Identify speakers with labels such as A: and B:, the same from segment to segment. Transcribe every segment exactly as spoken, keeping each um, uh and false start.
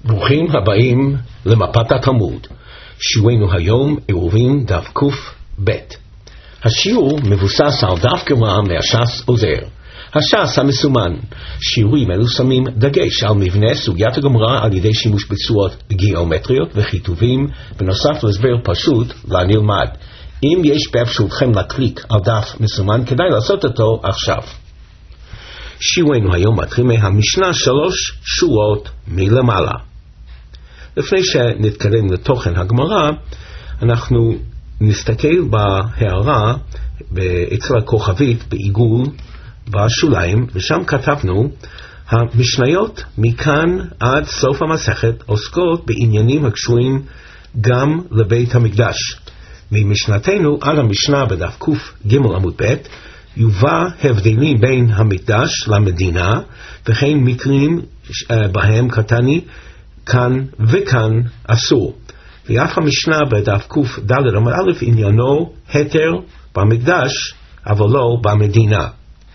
A: ברוכים הבאים למפת התלמוד. שיעורנו היום עירובין דף ק"ב. השיעור מבוסס על דף גמרא מהש"ס עוזר. הש"ס המסומן. שיעורים אלו שמים דגש על מבנה סוגיית הגמרא על ידי שימוש בצורות גיאומטריות וכיתובים, בנוסף להסבר פשוט לנלמד. אם יש באפשרותכם להקליק על דף מסומן, כדאי לעשות אותו עכשיו. שיעורנו היום מתחיל מהמשנה שלוש שורות מלמעלה. לפני שנתקדם לתוכן הגמרא, אנחנו נסתכל בהערה אצל הכוכבית בעיגול בשוליים, ושם כתבנו: המשניות מכאן עד סוף המסכת עוסקות בעניינים הקשורים גם לבית המקדש. ממשנתנו עד המשנה בדף ק"ג עמוד ב' יובא הבדלים בין המקדש למדינה, וכן מקרים בהם קטני כאן וכאן אסור. ואף המשנה בדף ק"ד עמוד א' עניינו היתר במקדש אבל לא במדינה.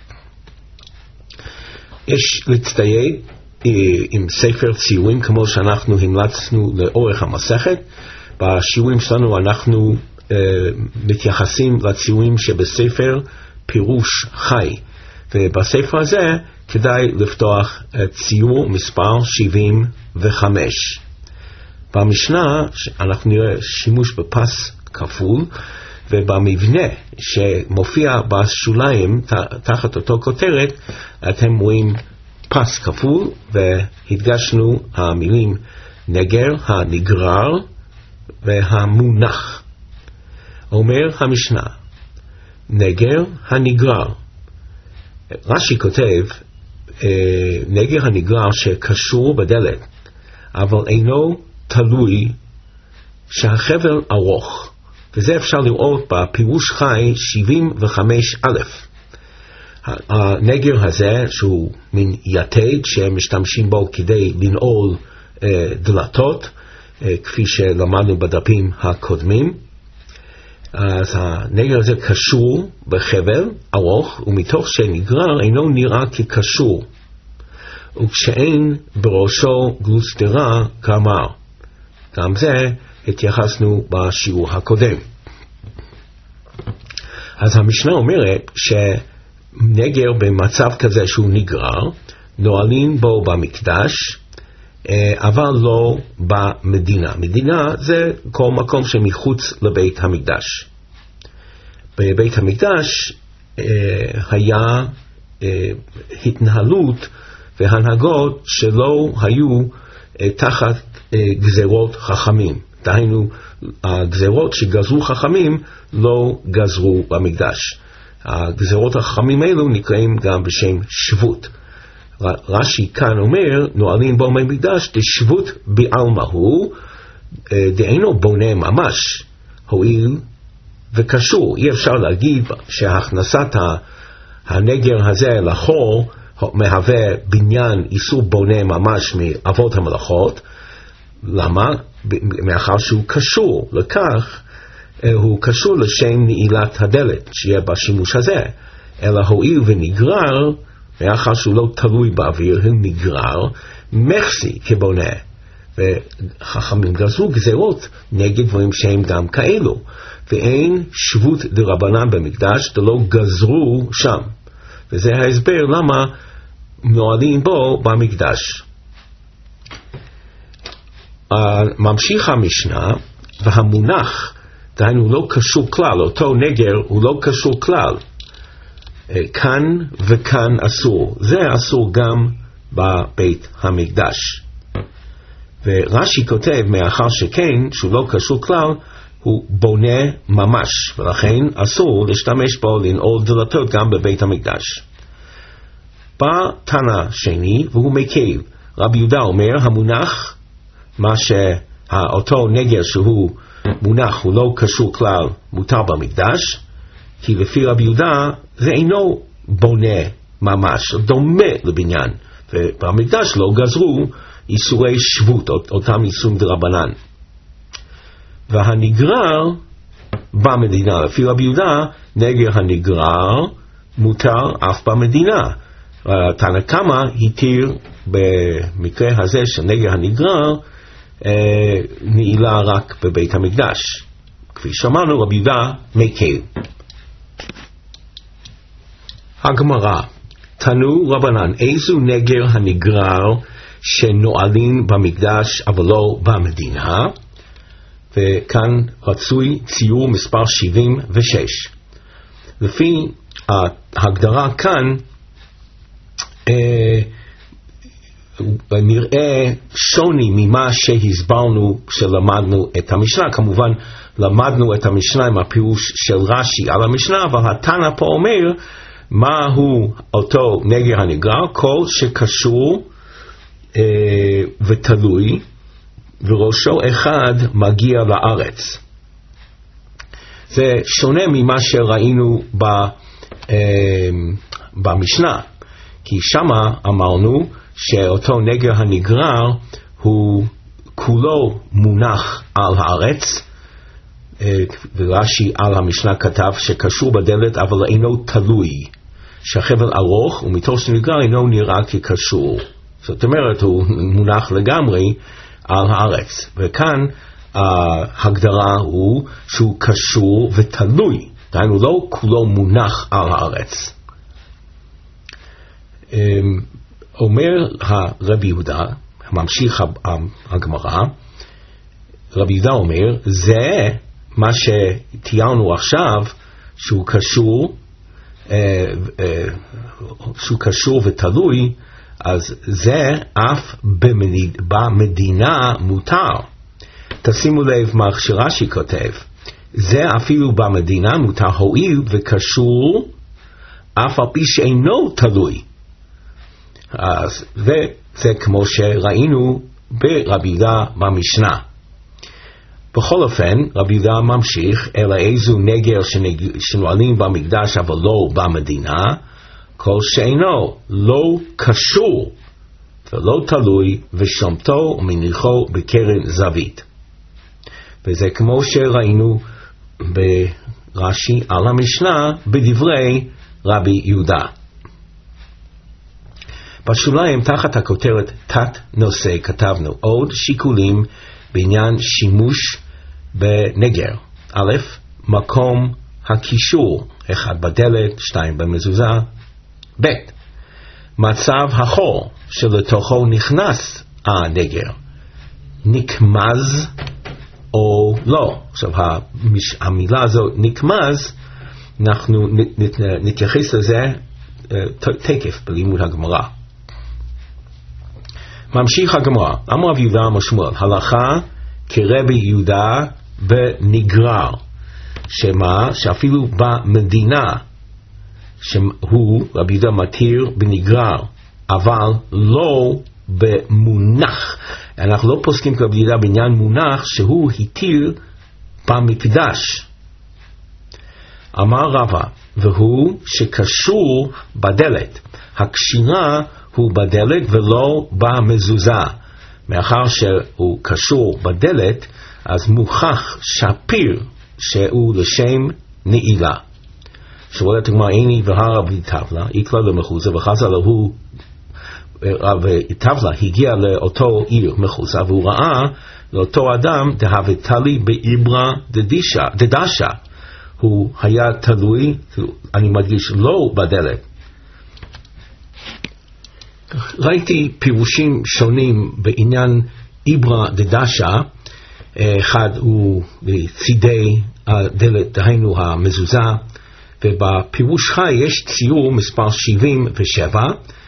A: יש להצטייד עם ספר ציורים כמו שאנחנו המלצנו לאורך המסכת. בשיעורים שלנו אנחנו uh, מתייחסים לציורים שבספר פירוש חי, ובספר הזה כדאי לפתוח את ציור מספר שבעים וחמש. במשנה אנחנו נראה שימוש בפס כפול, ובמבנה שמופיע בשוליים תחת אותו כותרת אתם רואים פס כפול, והדגשנו המילים נגר, הנגרר והמונח. אומר המשנה נגר הנגרר. רש"י כותב נגר הנגרר שקשור בדלת אבל אינו תלוי, שהחבל ארוך, וזה אפשר לראות בפירוש חי שבעים וחמש א'. הנגר הזה שהוא מין יתד שמשתמשים בו כדי לנעול אה, דלתות, אה, כפי שלמדנו בדפים הקודמים. אז הנגר הזה קשור בחבל ארוך, ומתוך שנגרר אינו נראה כקשור, וכשאין בראשו גלוסטרה כאמר. גם זה התייחסנו בשיעור הקודם. אז המשנה אומרת שנגר במצב כזה שהוא נגרר נועלים בו במקדש אבל לא במדינה. מדינה זה כל מקום שמחוץ לבית המקדש. בבית המקדש היה התנהלות והנהגות שלא היו תחת גזרות חכמים. דהיינו, הגזרות שגזרו חכמים לא גזרו במקדש. הגזרות החכמים האלו נקראים גם בשם שבות. רש"י כאן אומר נועלים בו במקדש דשבות בעלמא הוא, דאינו בונה ממש, הואיל וקשור. אי אפשר להגיד שהכנסת הנגר הזה לחור מהווה בניין איסור בונה ממש מאבות המלאכות. למה? מאחר שהוא קשור לכך, הוא קשור לשם נעילת הדלת שיהיה בשימוש הזה. אלא הואיל ונגרר, מאחר שהוא לא תלוי באוויר, הוא נגרר מחסי כבונה. וחכמים גזרו גזרות נגד דברים שהם גם כאלו, ואין שבות דרבנן במקדש דלא גזרו שם. וזה ההסבר למה נועלים בו במקדש. ממשיך המשנה, והמונח, דהיינו לא קשור כלל, אותו נגר הוא לא קשור כלל. כאן וכאן אסור. זה אסור גם בבית המקדש. ורש"י כותב, מאחר שכן, שהוא לא קשור כלל, הוא בונה ממש, ולכן אסור להשתמש בו לנעול דלתות גם בבית המקדש. בא תנא שני, והוא מקל. רבי יהודה אומר, המונח, מה שאותו נגר שהוא מונח הוא לא קשור כלל, מותר במקדש, כי לפי רבי יהודה זה אינו בונה ממש, דומה לבניין, ובמקדש לא גזרו איסורי שבות, אותם איסורים דרבנן. והנגרר במדינה, לפי רבי יהודה נגר הנגרר מותר אף במדינה. תנא קמא התיר במקרה הזה של נגר הנגרר נעילה רק בבית המקדש. כפי שאמרנו, רבי יהודה מקל. הגמרא, תנו רבנן, איזו נגר הנגרר שנועלים במקדש אבל לא במדינה? וכאן רצוי ציור מספר שבעים ושש. לפי ההגדרה כאן אה, נראה שוני ממה שהסברנו כשלמדנו את המשנה. כמובן למדנו את המשנה עם הפירוש של רש"י על המשנה, אבל התנא פה אומר מהו אותו נגר הנגרר? כל שקשור אה, ותלוי וראשו אחד מגיע לארץ. זה שונה ממה שראינו ב, אה, במשנה, כי שמה אמרנו שאותו נגר הנגרר הוא כולו מונח על הארץ, אה, ורש"י על המשנה כתב שקשור בדלת אבל אינו תלוי, שהחבל ארוך ומתוך שנגרר אינו נראה כקשור. זאת אומרת הוא מונח לגמרי על הארץ, וכאן ההגדרה הוא שהוא קשור ותלוי, דהיינו לא כולו מונח על הארץ. אומר הרבי יהודה, ממשיך הגמרא, רבי יהודה אומר, זה מה שתיארנו עכשיו, שהוא קשור, שהוא קשור ותלוי, אז זה אף במדינה מותר. תשימו לב מה שרש"י כותב, זה אפילו במדינה מותר הואיל וקשור אף על פי שאינו תלוי. אז זה כמו שראינו ברבי יהודה במשנה. בכל אופן רבי יהודה ממשיך, אלא איזו נגר שנועלים במקדש אבל לא במדינה, כל שאינו לא קשור ולא תלוי ושומתו ומניחו בקרן זווית. וזה כמו שראינו ברש"י על המשנה בדברי רבי יהודה. בשוליים תחת הכותרת תת נושא כתבנו עוד שיקולים בעניין שימוש בנגר. א', מקום הקישור, אחד בדלת, שתיים במזוזה. ב', מצב החור שלתוכו נכנס הנגר, נקמז או לא. עכשיו המילה הזו נקמז, אנחנו נתייחס לזה תקף בלימוד הגמרא. ממשיך הגמרא, אמר רבי יהודה אמר שמואל, הלכה כרבי יהודה בנגרר, שמה שאפילו במדינה שהוא רבי יהודה מתיר בנגרר, אבל לא במונח. אנחנו לא פוסקים כרבי יהודה בעניין מונח שהוא התיר במקדש. אמר רבא, והוא שקשור בדלת, הקשירה הוא בדלת ולא במזוזה. מאחר שהוא קשור בדלת, אז מוכח שפיר שהוא לשם נעילה. שואלת הגמרא, איני והרא בלי טבלה, איקלה למחוזה, וחז"ל הוא טבלה הגיע לאותו עיר מחוזה, והוא ראה לאותו אדם דהבטלי באיברא דדשה, הוא היה תלוי, אני מדגיש, לא בדלת. ראיתי פירושים שונים בעניין איברא דדשה. אחד הוא בצידי הדלת, דהיינו המזוזה, ובפירוש חי יש ציור מספר שבעים ושבע,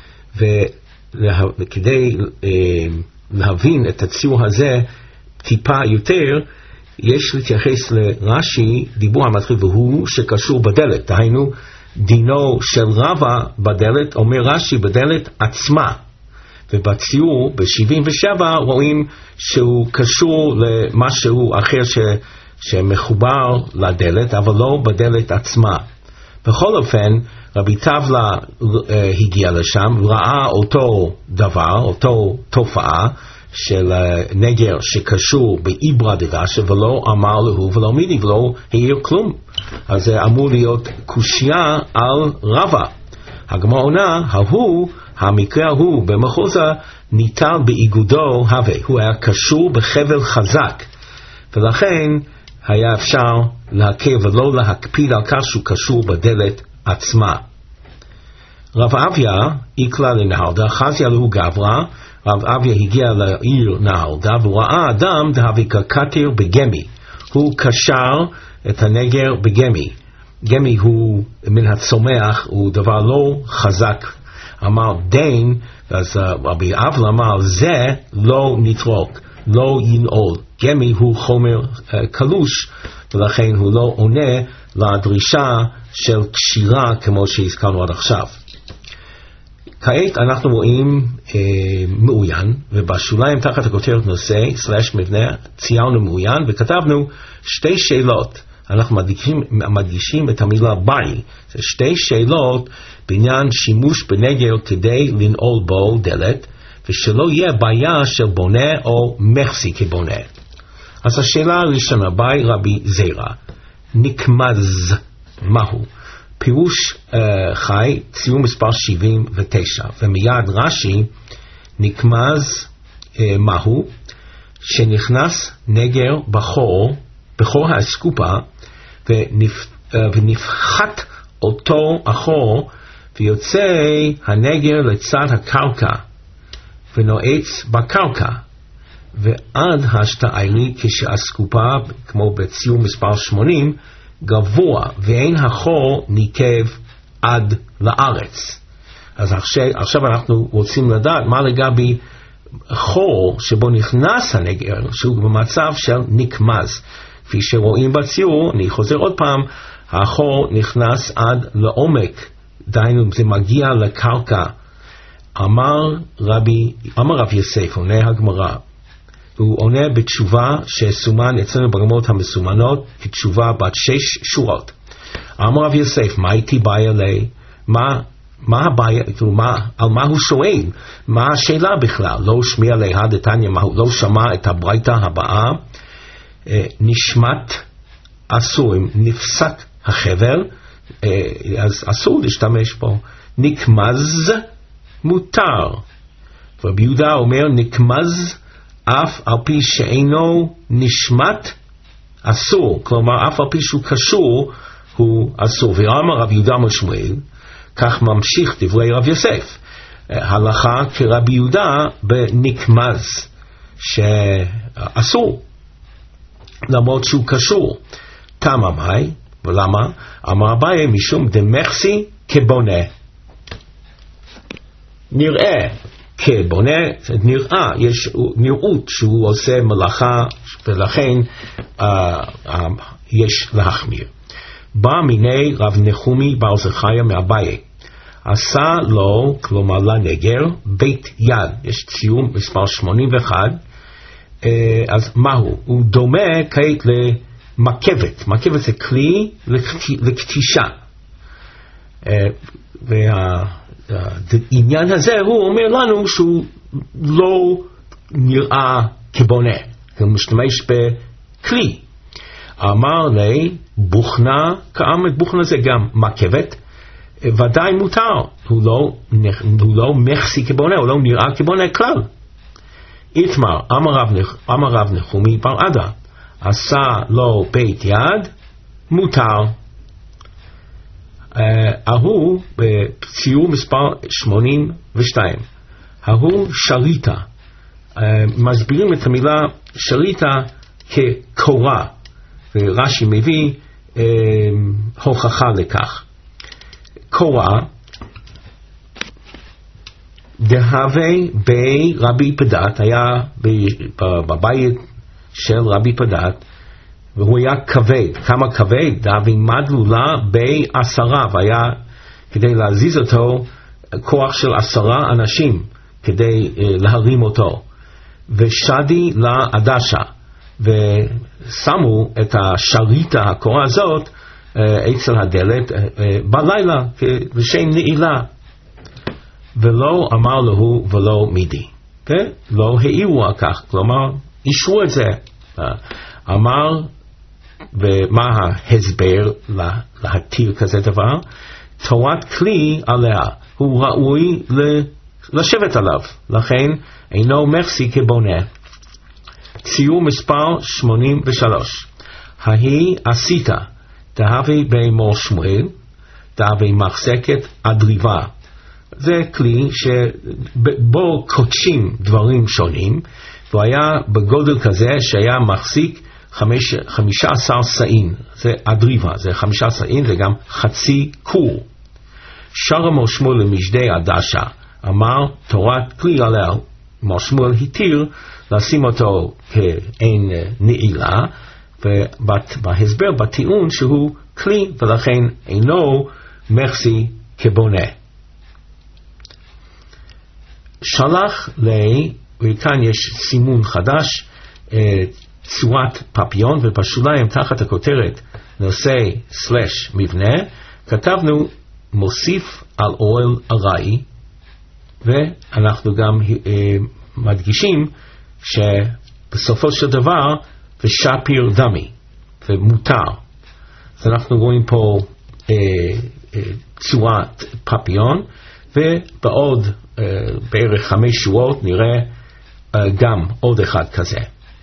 A: וכדי להבין את הציור הזה טיפה יותר, יש להתייחס לרש"י, דיבור המתחיל והוא שקשור בדלת, דהיינו דינו של רבא בדלת, אומר רש"י בדלת עצמה, ובציור ב-שבעים ושבע רואים שהוא קשור למשהו אחר ש, שמחובר לדלת, אבל לא בדלת עצמה. בכל אופן, רבי טבלה אה, הגיע לשם, ראה אותו דבר, אותו תופעה של אה, נגר שקשור באיברא דדשה, ולא אמר לו ולא מידי ולא העיר כלום. אז זה אמור להיות קושיה על רבא. הגמרא עונה, ההוא, המקרה ההוא במחוזה ניטל באיגודו הווה, הוא היה קשור בחבל חזק, ולכן היה אפשר להקל ולא להקפיד על כך שהוא קשור בדלת עצמה. רב אביה איקלה לנהרדה, חזיה לו גברא, רב אביה הגיע לעיר נהרדה, והוא ראה אדם דהווה כקטר בגמי, הוא קשר את הנגר בגמי. גמי הוא מן הצומח, הוא דבר לא חזק. אמר דין, אז רבי אבלה אמר, זה לא נטרוק, לא ינעול. גמי הוא חומר uh, קלוש, ולכן הוא לא עונה לדרישה של קשירה כמו שהזכרנו עד עכשיו. כעת אנחנו רואים uh, מאוין, ובשוליים תחת הכותרת נושא, סלש מבנה, ציירנו מאוין, וכתבנו שתי שאלות. אנחנו מדגישים, מדגישים את המילה ביי. זה שתי שאלות בעניין שימוש בנגר כדי לנעול בו דלת, ושלא יהיה בעיה של בונה או מחסי כבונה. אז השאלה הראשונה, ביי רבי זירא, נקמז, מהו? פירוש uh, חי, ציור מספר שבעים ותשע, ומיד רש"י, נקמז uh, מהו? שנכנס נגר בחור, בחור האסקופה, ונפ, uh, ונפחת אותו החור, ויוצא הנגר לצד הקרקע, ונועץ בקרקע, ועד השתעלי כשהאסקופה, כמו בציור מספר שמונים, גבוה, ואין החור ניקב עד לארץ. אז עכשיו, עכשיו אנחנו רוצים לדעת מה לגבי חור שבו נכנס הנגר, שהוא במצב של נקמז. כפי שרואים בציור, אני חוזר עוד פעם, החור נכנס עד לעומק, דיינו זה מגיע לקרקע. אמר רבי, אמר רב יוסף, עונה הגמרא, הוא עונה בתשובה שסומן אצלנו ברמות המסומנות כתשובה בת שש שורות. אמר רב יוסף, מה איתי בעיה לי? מה, מה הבעיה, מה, על מה הוא שואל? מה השאלה בכלל? לא שמיע לה דתניא, לא שמע את הברייתא הבאה, נשמת אסור, אם נפסק החבל, אז אסור להשתמש בו. נקמז מותר. רבי יהודה אומר נקמז אף על פי שאינו נשמת אסור, כלומר אף על פי שהוא קשור הוא אסור. ואמר רב יהודה משמואל, כך ממשיך דברי רב יוסף, הלכה כרבי יהודה בנקמז שאסור למרות שהוא קשור. תמה מאי, ולמה? אמר אביי משום דמחסי כבונה, נראה כבונה, נראה, יש נראות שהוא עושה מלאכה, ולכן uh, uh, יש להחמיר. בא מיני רב נחומי בר זכריה מאביי, עשה לו, כלומר לנגר, בית יד. יש ציור מספר שמונים ואחת. uh, אז מהו? הוא דומה כעת למקבת. מקבת זה כלי לקטישה. uh, וה... העניין הזה הוא אומר לנו שהוא לא נראה כבונה, הוא משתמש בכלי. אמר לי בוכנה, כאמת בוכנה זה גם מקבת, ודאי מותר, הוא לא, הוא לא מחסי כבונה, הוא לא נראה כבונה כלל. איתמר, אמר רב נחומי בר עדה, עשה לו בית יד, מותר. ההוא בציור מספר שמונים ושתיים, ההוא שריטה, מסבירים את המילה שריטה כקורה, ורש"י מביא הוכחה לכך. קורה דהווה בי רבי פדת, היה בבית של רבי פדת, והוא היה כבד. כמה כבד? דהווה מדלולה בי עשרה, והיה כדי להזיז אותו כוח של עשרה אנשים כדי uh, להרים אותו. ושדי לעדשה, ושמו את השריטה הקורה הזאת uh, אצל הדלת uh, uh, בלילה לשם נעילה, ולא אמר לו ולא מידי, okay? לא העירו על כך, כלומר אישרו את זה. uh, אמר, ומה ההסבר להתיר כזה דבר? תורת כלי עליה, הוא ראוי לשבת עליו, לכן אינו מחסי כבונה. ציור מספר שמונים ושלוש. ההיא עשית, תהווה באמור שמואל, תהווה מחזקת אדריבה. זה כלי שבו קודשים דברים שונים, והוא היה בגודל כזה שהיה מחזיק חמש, חמישה עשר סעין. זה אדריבה, זה חמישה סעין, זה גם חצי קור. שר אמור שמואל למשדי עדשה, אמר תורת כלי עליה, אמור שמואל התיר לשים אותו כאין נעילה, ובהסבר בטיעון שהוא כלי ולכן אינו מחסי כבונה. שלח לי, וכאן יש סימון חדש, צורת פפיון, ובשוליים תחת הכותרת נושא סלש מבנה כתבנו מוסיף על אוהל ארעי, ואנחנו גם מדגישים שבסופו של דבר ושפיר דמי ומותר. אז אנחנו רואים פה אה, אה, צורת פפיון, ובעוד אה, בערך חמש שורות נראה אה, גם עוד אחד כזה.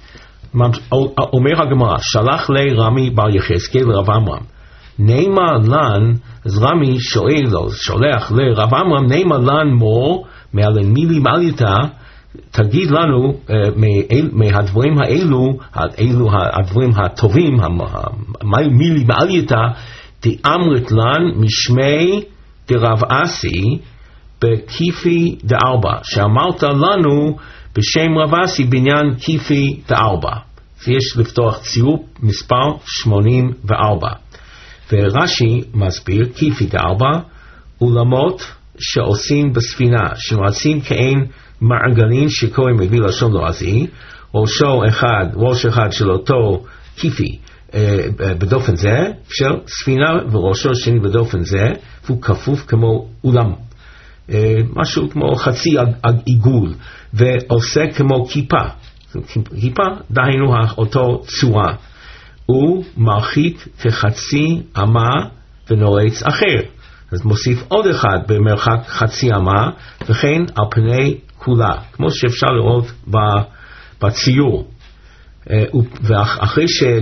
A: אומר הגמרא, שלח לי רמי בר יחזקאל לרב עמרם, נאמר לן, אז רמי שואל לו, שולח לרב עמרם, נאמר לן מור מעלן מילי מעליתה, תגיד לנו מהדברים האלו, האלו הדברים הטובים, מילי מעלייתא, תאמרת לן משמי דרב אסי בכיפי דארבע, שאמרת לנו בשם רב אסי בעניין כיפי דארבע. ויש לפתוח ציור מספר שמונים וארבע. ורש"י מסביר כיפי דארבע, אולמות שעושים בספינה, שמרצים כאין מעגלים שקוראים מביא לשון לועזי, ראשו אחד, ראש אחד של אותו כיפי אה, בדופן זה, של ספינה וראשו שני בדופן זה, והוא כפוף כמו אולם. אה, משהו כמו חצי עיגול, ועושה כמו כיפה. כיפה, דהיינו אותו צורה. הוא מרחיק כחצי אמה ונועץ אחר. אז מוסיף עוד אחד במרחק חצי אמה, וכן על פני כולה, כמו שאפשר לראות בציור. ואחרי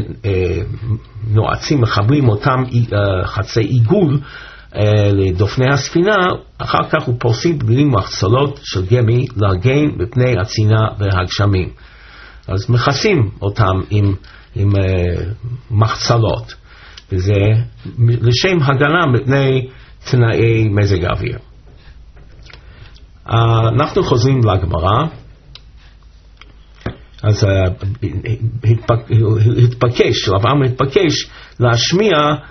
A: שנועצים מחברים אותם חצי עיגול לדופני הספינה, אחר כך הוא פורסים בגלים מחצלות של גמי להגן מפני הצינה והגשמים. אז מכסים אותם עם, עם מחצלות, וזה לשם הגנה מפני תנאי מזג האוויר. אנחנו חוזרים לגמרא. אז התבקש, רב עמרם התבקש להשמיע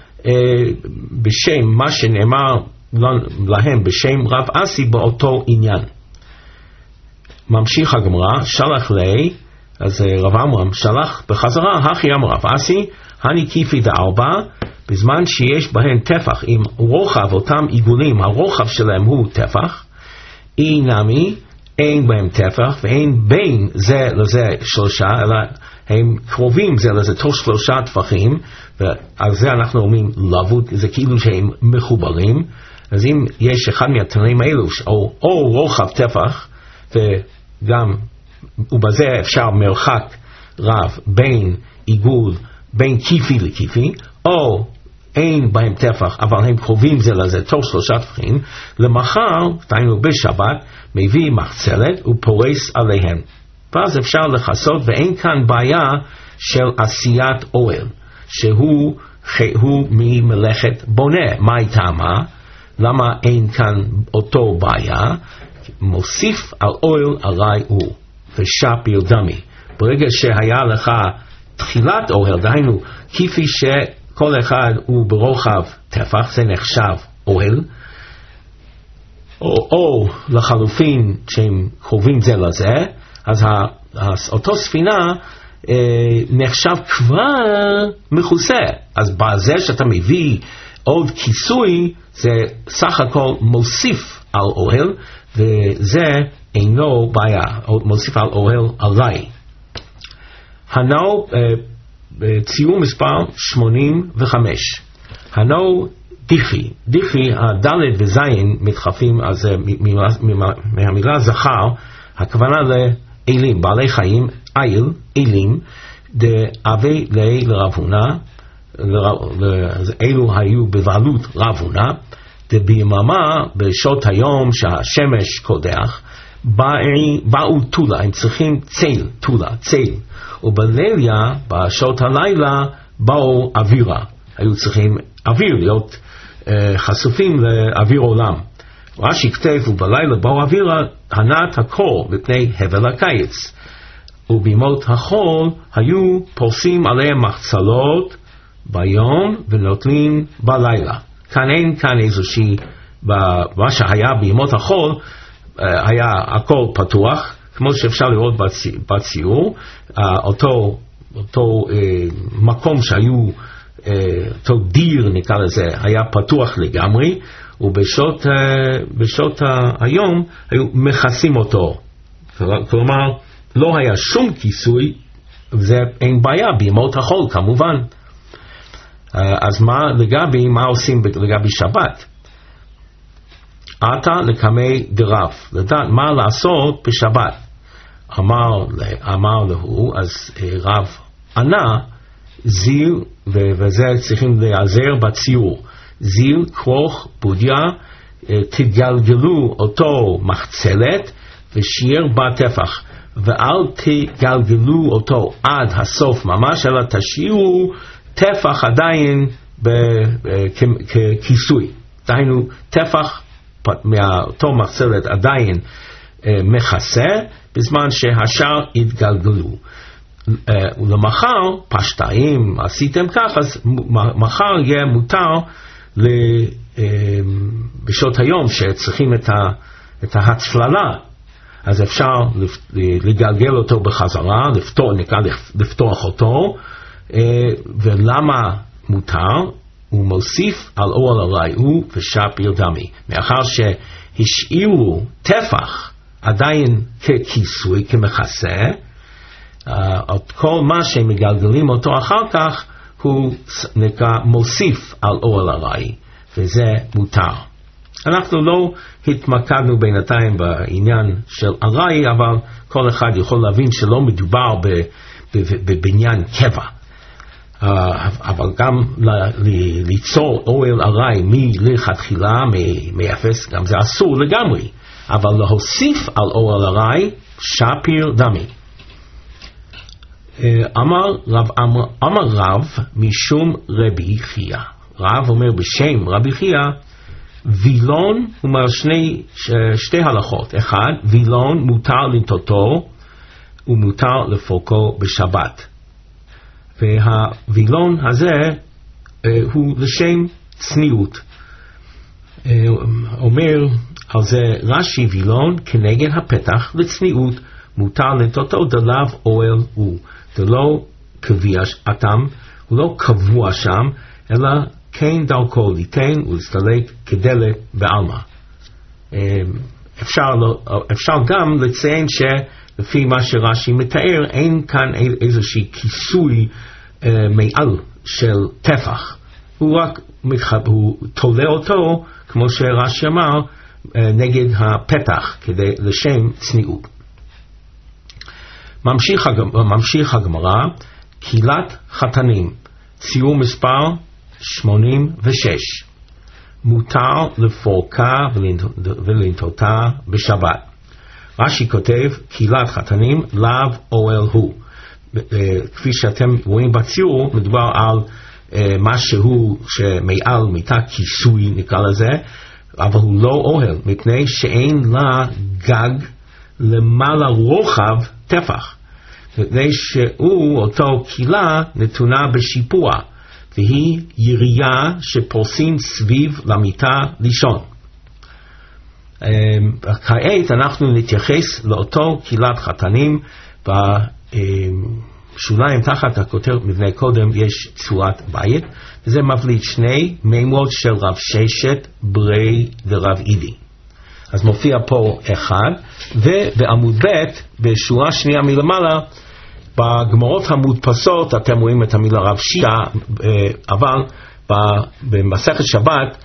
A: בשם מה שנאמר להם בשם רב אסי באותו עניין. ממשיך הגמרא, שלח לי, אז רב עמרם שלח בחזרה, הכי אמר רב אסי, הני כיפי דארבע, בזמן שיש בהן טפח עם רוחב, אותם עיגולים, הרוחב שלהם הוא טפח, אי נמי, אין בהם טפח, ואין בין זה לזה שלושה, אלא הם קרובים זה לזה תוך שלושה טפחים, ועל זה אנחנו אומרים לבוד, זה כאילו שהם מחוברים. אז אם יש אחד מהתנאים האלו, או, או רוחב טפח, וגם, ובזה אפשר מרחק רב בין עיגול, בין כיפי לכיפי, או אין בהם טפח, אבל הם קרובים זה לזה תוך שלושה טפחים, למחר, תהיינו בשבת, מביא מחצלת ופורס עליהם. ואז אפשר לחסות, ואין כאן בעיה של עשיית אוהל, שהוא הוא ממלאכת בונה. מה היא טעמה? למה אין כאן אותו בעיה? מוסיף על אוהל ארעי הוא, ושפיר דמי. ברגע שהיה לך תחילת אוהל, דהיינו, כפי שכל אחד הוא ברוחב טפח, זה נחשב אוהל, או, או לחלופין שהם קרובים זה לזה, אז אותו ספינה אה, נחשב כבר מכוסה. אז בזה שאתה מביא עוד כיסוי, זה סך הכל מוסיף על אוהל, וזה אינו בעיה, מוסיף על אוהל עלי. הנו, אה, ציור מספר שמונים וחמש. הנו דיכי. דיכי, הדלת וזין מתחלפים, אז מהמילה זכר, הכוונה לאלים, בעלי חיים, איל, אלים, דאבי לי לרב הונא, אלו היו בבעלות רב הונא, דביממה בשעות היום שהשמש קודח, באו טולה, הם צריכים צל, טולה, צל, ובליליה, בשעות הלילה, באו אווירה, היו צריכים אוויר, להיות אה, חשופים לאוויר עולם. רש"י כתב, ובלילה באו אווירה, הנת הקור מפני הבל הקיץ, ובימות החול היו פורסים עליהם מחצלות ביום ונוטלים בלילה. כאן אין כאן איזושהי, מה שהיה בימות החול, היה הכל פתוח, כמו שאפשר לראות בציור, אותו, אותו מקום שהיו, אותו דיר נקרא לזה, היה פתוח לגמרי, ובשעות בשעות היום היו מכסים אותו. כלומר, לא היה שום כיסוי, וזה אין בעיה בימות החול כמובן. אז מה לגבי, מה עושים לגבי שבת? עתה לקמי דרב, לדעת מה לעשות בשבת. אמר, אמר לו, אז רב ענה, זיר, וזה צריכים להיעזר בציור, זיר, כרוך, בודיה, תגלגלו אותו מחצלת, ושיער בטפח, ואל תגלגלו אותו עד הסוף ממש, אלא תשאירו טפח עדיין ככיסוי. דהיינו, טפח מאותו מחצלת עדיין מכסה, בזמן שהשאר יתגלגלו. ולמחר, פשטאים, עשיתם כך, אז מחר יהיה מותר בשעות היום שצריכים את ההצללה, אז אפשר לגלגל אותו בחזרה, לפתוח, נקרא לפתוח אותו. ולמה מותר? הוא מוסיף על אור הראיהו ושפיר דמי, מאחר שהשאירו טפח עדיין ככיסוי, כמכסה, כל מה שמגלגלים אותו אחר כך הוא נקרא מוסיף על אור הראי, וזה מותר. אנחנו לא התמקדנו בינתיים בעניין של הראי, אבל כל אחד יכול להבין שלא מדובר בבניין קבע. אבל גם ליצור אוהל ארעי מלכתחילה, מאפס, גם זה אסור לגמרי. אבל להוסיף על אוהל ארעי שפיר דמי. אמר רב, אמר, אמר רב משום רבי חייא. רב אומר בשם רבי חייא, וילון, הוא אומר שני, שתי הלכות. אחד, וילון מותר לנטותו ומותר לפרקו בשבת. והווילון הזה הוא לשם צניעות. אומר על זה רש"י, וילון כנגד הפתח לצניעות, מותר לנטותו דלאו אוהל הוא, דלא קביע אתם, הוא לא קבוע שם, אלא כן דרכו ליתן ולסתלק כדלת בעלמא. אפשר, לא, אפשר גם לציין שלפי מה שרש"י מתאר, אין כאן איזושהי כיסוי אה, מעל של טפח. הוא רק מתחב, הוא תולה אותו, כמו שרש"י אמר, אה, נגד הפתח, כדי לשם צניעות. ממשיך, ממשיך הגמרא, קהילת חתנים, ציור מספר שמונים ושש. מותר לפורקה ולנטותה בשבת. רש"י כותב, קהילת חתנים, לאו אוהל הוא. כפי שאתם רואים בציור, מדובר על משהו שמעל מיטה כיסוי נקרא לזה, אבל הוא לא אוהל, מפני שאין לה גג למעלה רוחב טפח. מפני שהוא, אותו קהילה, נתונה בשיפוע, והיא ירייה שפורסים סביב למיטה לישון. כעת אנחנו נתייחס לאותו קהילת חתנים, בשוליים תחת הכותרת מבנה קודם יש צורת בית, וזה מבליט שני מימות של רב ששת ברי ורב אידי. אז מופיע פה אחד, ובעמוד ב' בשורה שנייה מלמעלה, בגמרות המודפסות אתם רואים את המילה רב שיעה, אבל במסכת שבת,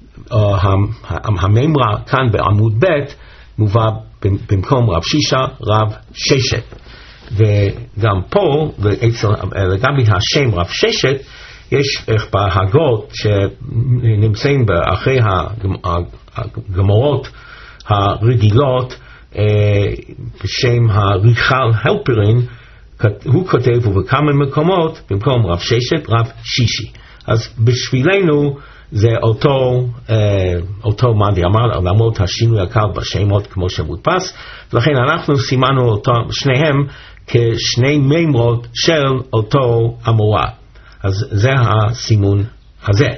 A: הממרה כאן בעמוד ב' מובא במקום רב שישה, רב ששת. וגם פה, לגבי השם רב ששת, יש בהגות שנמצאים אחרי הגמרות הרגילות, בשם הריכל הלפרין, הוא כותב ובכמה מקומות במקום רב ששת רב שישי. אז בשבילנו זה אותו אותו מאדי אמר, למרות השינוי הקל בשמות כמו שמודפס, ולכן אנחנו סימנו אותו שניהם כשני מימרות של אותו המורה. אז זה הסימון הזה.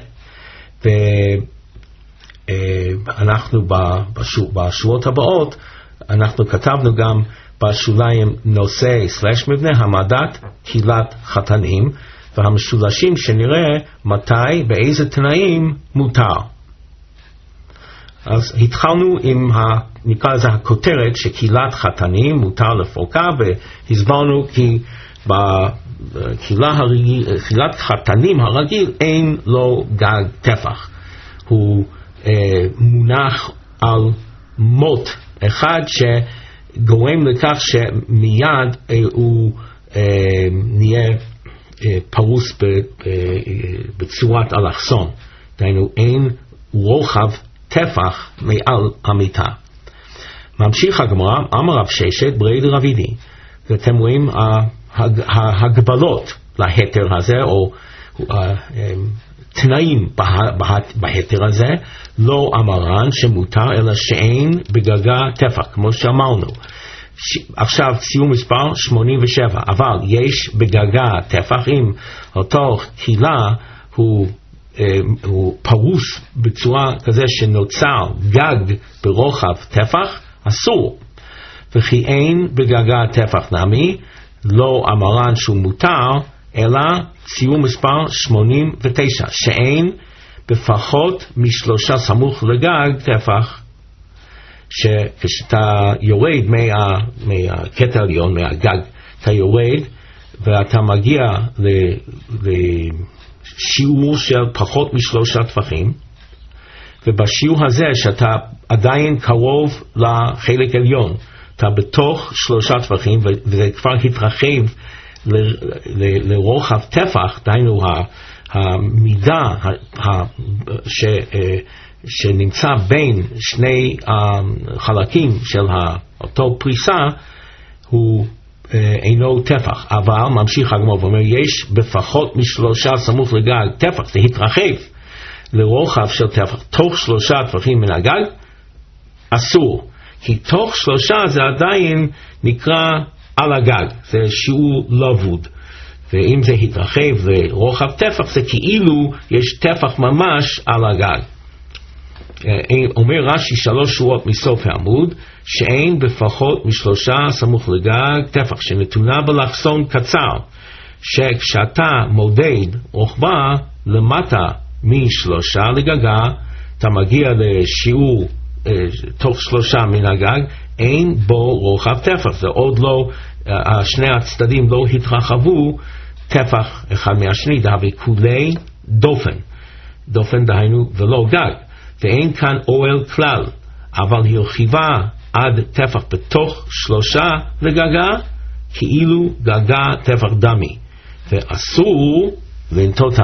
A: ואנחנו בשורות הבאות אנחנו כתבנו גם בשוליים נושא סלש מבנה המדת קהילת חתנים, והמשולשים שנראה מתי באיזה תנאים מותר. אז התחלנו עם ה, נקרא לזה הכותרת שקהילת חתנים מותר לפורקה, והסברנו כי בקהילת הרגיל, קהילת חתנים הרגיל אין לו גג טפח, הוא אה, מונח על מות אחד שגורם לכך שמיד אה, הוא אה, נהיה אה, פרוס ב, ב, בצורת אלכסון, דהיינו אין רוחב טפח מעל המיטה. ממשיך הגמרא, אמר רב ששת ברי דרבידי, ואתם רואים ההגבלות להיתר הזה, או תנאים בהיתר הזה, לא אמרן שמותר אלא שאין בגגה טפח, כמו שאמרנו. עכשיו ציור מספר שמונים ושבע, אבל יש בגגה טפח, אם אותו קהילה הוא הוא פרוס בצורה כזה שנוצר גג ברוחב טפח, אסור. וכי אין בגגה טפח נמי, לא אמרן שהוא מותר, אלא ציור מספר שמונים ותשע, שאין בפחות משלושה סמוך לגג טפח, שכשאתה יורד מה, מהקטע העליון, מהגג, אתה יורד ואתה מגיע ל... ל שיעור של פחות משלושה טפחים, ובשיעור הזה שאתה עדיין קרוב לחלק עליון, אתה בתוך שלושה טפחים, וזה כבר התרחב ל, ל, לרוחב טפח, דהיינו המידה ש, שנמצא בין שני החלקים של אותו פריסה, הוא אינו טפח. אבל ממשיך הגמרא ואומר, יש בפחות משלושה סמוך לגג טפח, זה התרחב לרוחב של טפח תוך שלושה טפחים מן הגג, אסור, כי תוך שלושה זה עדיין נקרא על הגג, זה שיעור לבוד, ואם זה התרחב לרוחב טפח זה כאילו יש טפח ממש על הגג. אומר רש"י שלוש שורות מסוף העמוד, שאין בפחות משלושה סמוך לגג טפח, שנתונה בלכסון קצר, שכשאתה מודד רוחבה למטה משלושה לגגה, אתה מגיע לשיעור אה, תוך שלושה מן הגג, אין בו רוחב טפח, זה עוד לא, אה, שני הצדדים לא התרחבו טפח אחד מהשני, דהווה כולי דופן, דופן דהיינו ולא גג, ואין כאן אוהל כלל, אבל היא הרחיבה עד טפח בתוך שלושה לגגה, כאילו גגה טפח דמי, ואסור לנטותה.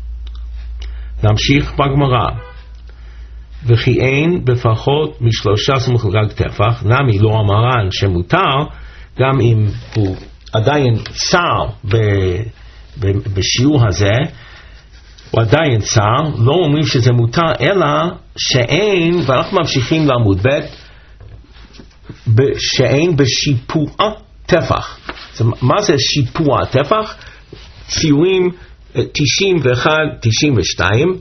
A: נמשיך בגמרא, וכי אין בפחות משלושה סמוך לגג טפח, נמי לא אמרן שמותר, גם אם הוא עדיין צר ב- ב- בשיעור הזה, הוא עדיין צר, לא אומרים שזה מותר, אלא שאין, ואנחנו ממשיכים לעמוד ב', שאין בשיפוע טפח. מה זה שיפוע טפח? ציורים תשעים ואחת תשעים ושתיים.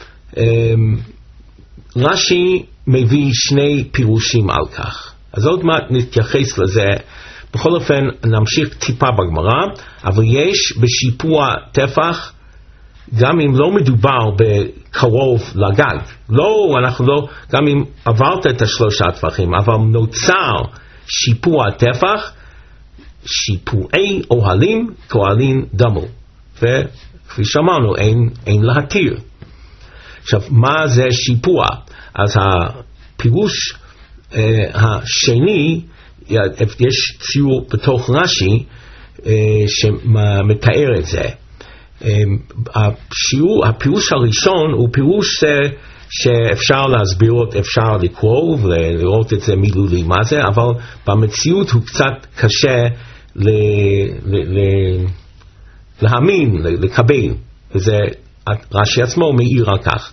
A: רש"י מביא שני פירושים על כך. אז עוד מעט נתייחס לזה. בכל אופן נמשיך טיפה בגמרא, אבל יש בשיפוע טפח, גם אם לא מדובר בקרוב לגג, לא, אנחנו לא, גם אם עברת את השלושה טפחים, אבל נוצר שיפוע טפח, שיפועי אוהלים, כאוהלים דמו, וכפי שאמרנו, אין, אין להתיר. עכשיו, מה זה שיפוע? אז הפירוש uh, השני, יש ציור בתוך רש"י uh, שמתאר את זה. Um, השיעור, הפירוש הראשון הוא פירוש uh, שאפשר להסביר, אפשר לקרוא ולראות את זה מילולי מה זה, אבל במציאות הוא קצת קשה ל, ל, ל, להאמין, לקבל, וזה רש"י עצמו מעיר על כך.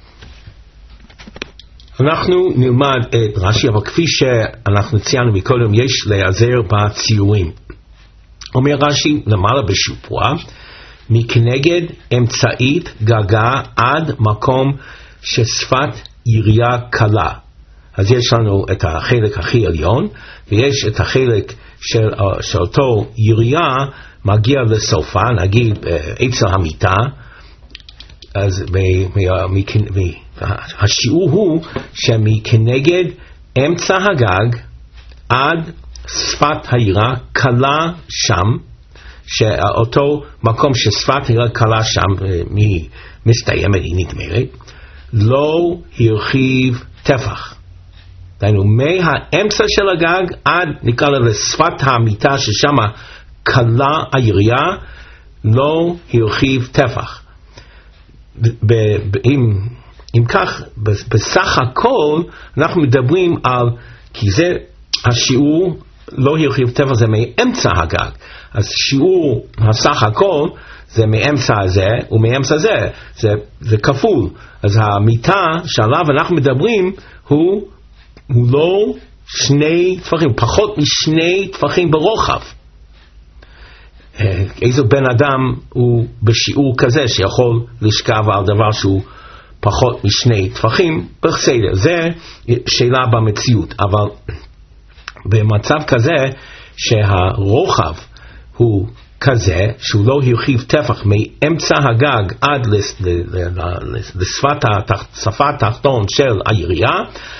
A: אנחנו נלמד את רש"י, אבל כפי שאנחנו ציינו מקודם, יש להיעזר בציורים. אומר רש"י למעלה בשיפוע, מכנגד אמצעית גגה עד מקום ששפת ירייה קלה. אז יש לנו את החלק הכי עליון, ויש את החלק של, של אותו ירייה מגיע לסופה, נגיד אצל המיטה. אז ב, ב, ב, השיעור הוא שמכנגד אמצע הגג עד שפת הירייה קלה שם, שאותו מקום ששפת הירייה קלה שם מסתיימת, היא נגמרת, לא הרחיב טפח. דהיינו, מהאמצע של הגג עד נקרא לשפת המיטה ששם קלה הירייה, לא הרחיב טפח. אם, אם כך, בסך הכל אנחנו מדברים על, כי זה השיעור לא הרחיב טפח, זה מאמצע הגג. אז שיעור הסך הכל זה מאמצע הזה ומאמצע זה, זה, זה כפול. אז המיטה שעליו אנחנו מדברים הוא, הוא לא שני טפחים, פחות משני טפחים ברוחב. איזה בן אדם הוא בשיעור כזה שיכול לשכב על דבר שהוא פחות משני טפחים? בסדר, זה שאלה במציאות, אבל במצב כזה שהרוחב הוא כזה שהוא לא הרחיב טפח מאמצע הגג עד לשפת התחתון של הירייה,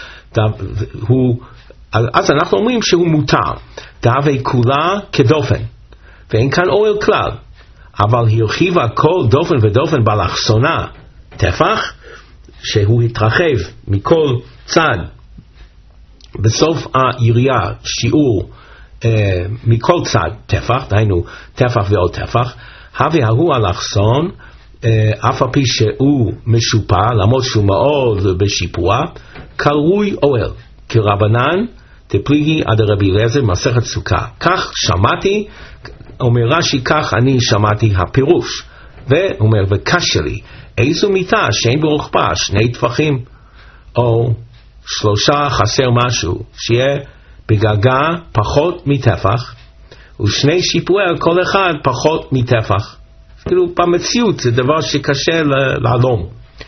A: אז אנחנו אומרים שהוא מותר. דהווה כולה כדופן, ואין כאן אוהל כלל, אבל הרחיבה כל דופן ודופן באלכסונה טפח, שהוא התרחב מכל צד בסוף הירייה שיעור אה, מכל צד טפח, דהיינו טפח ועוד טפח, הווה ההוא אלכסון, אה, אף על פי שהוא משופע, למרות שהוא מאוד בשיפוע, קרוי אוהל, כרבנן תפליגי עד רבי אליעזר מסכת סוכה. כך שמעתי, אומר רש"י, כך אני שמעתי הפירוש, ואומר וקשה לי, איזו מיטה שאין ברוחבה שני טפחים או שלושה חסר משהו, שיהיה בגגה פחות מטפח ושני שיפועי על כל אחד פחות מטפח. כאילו במציאות זה דבר שקשה להלום.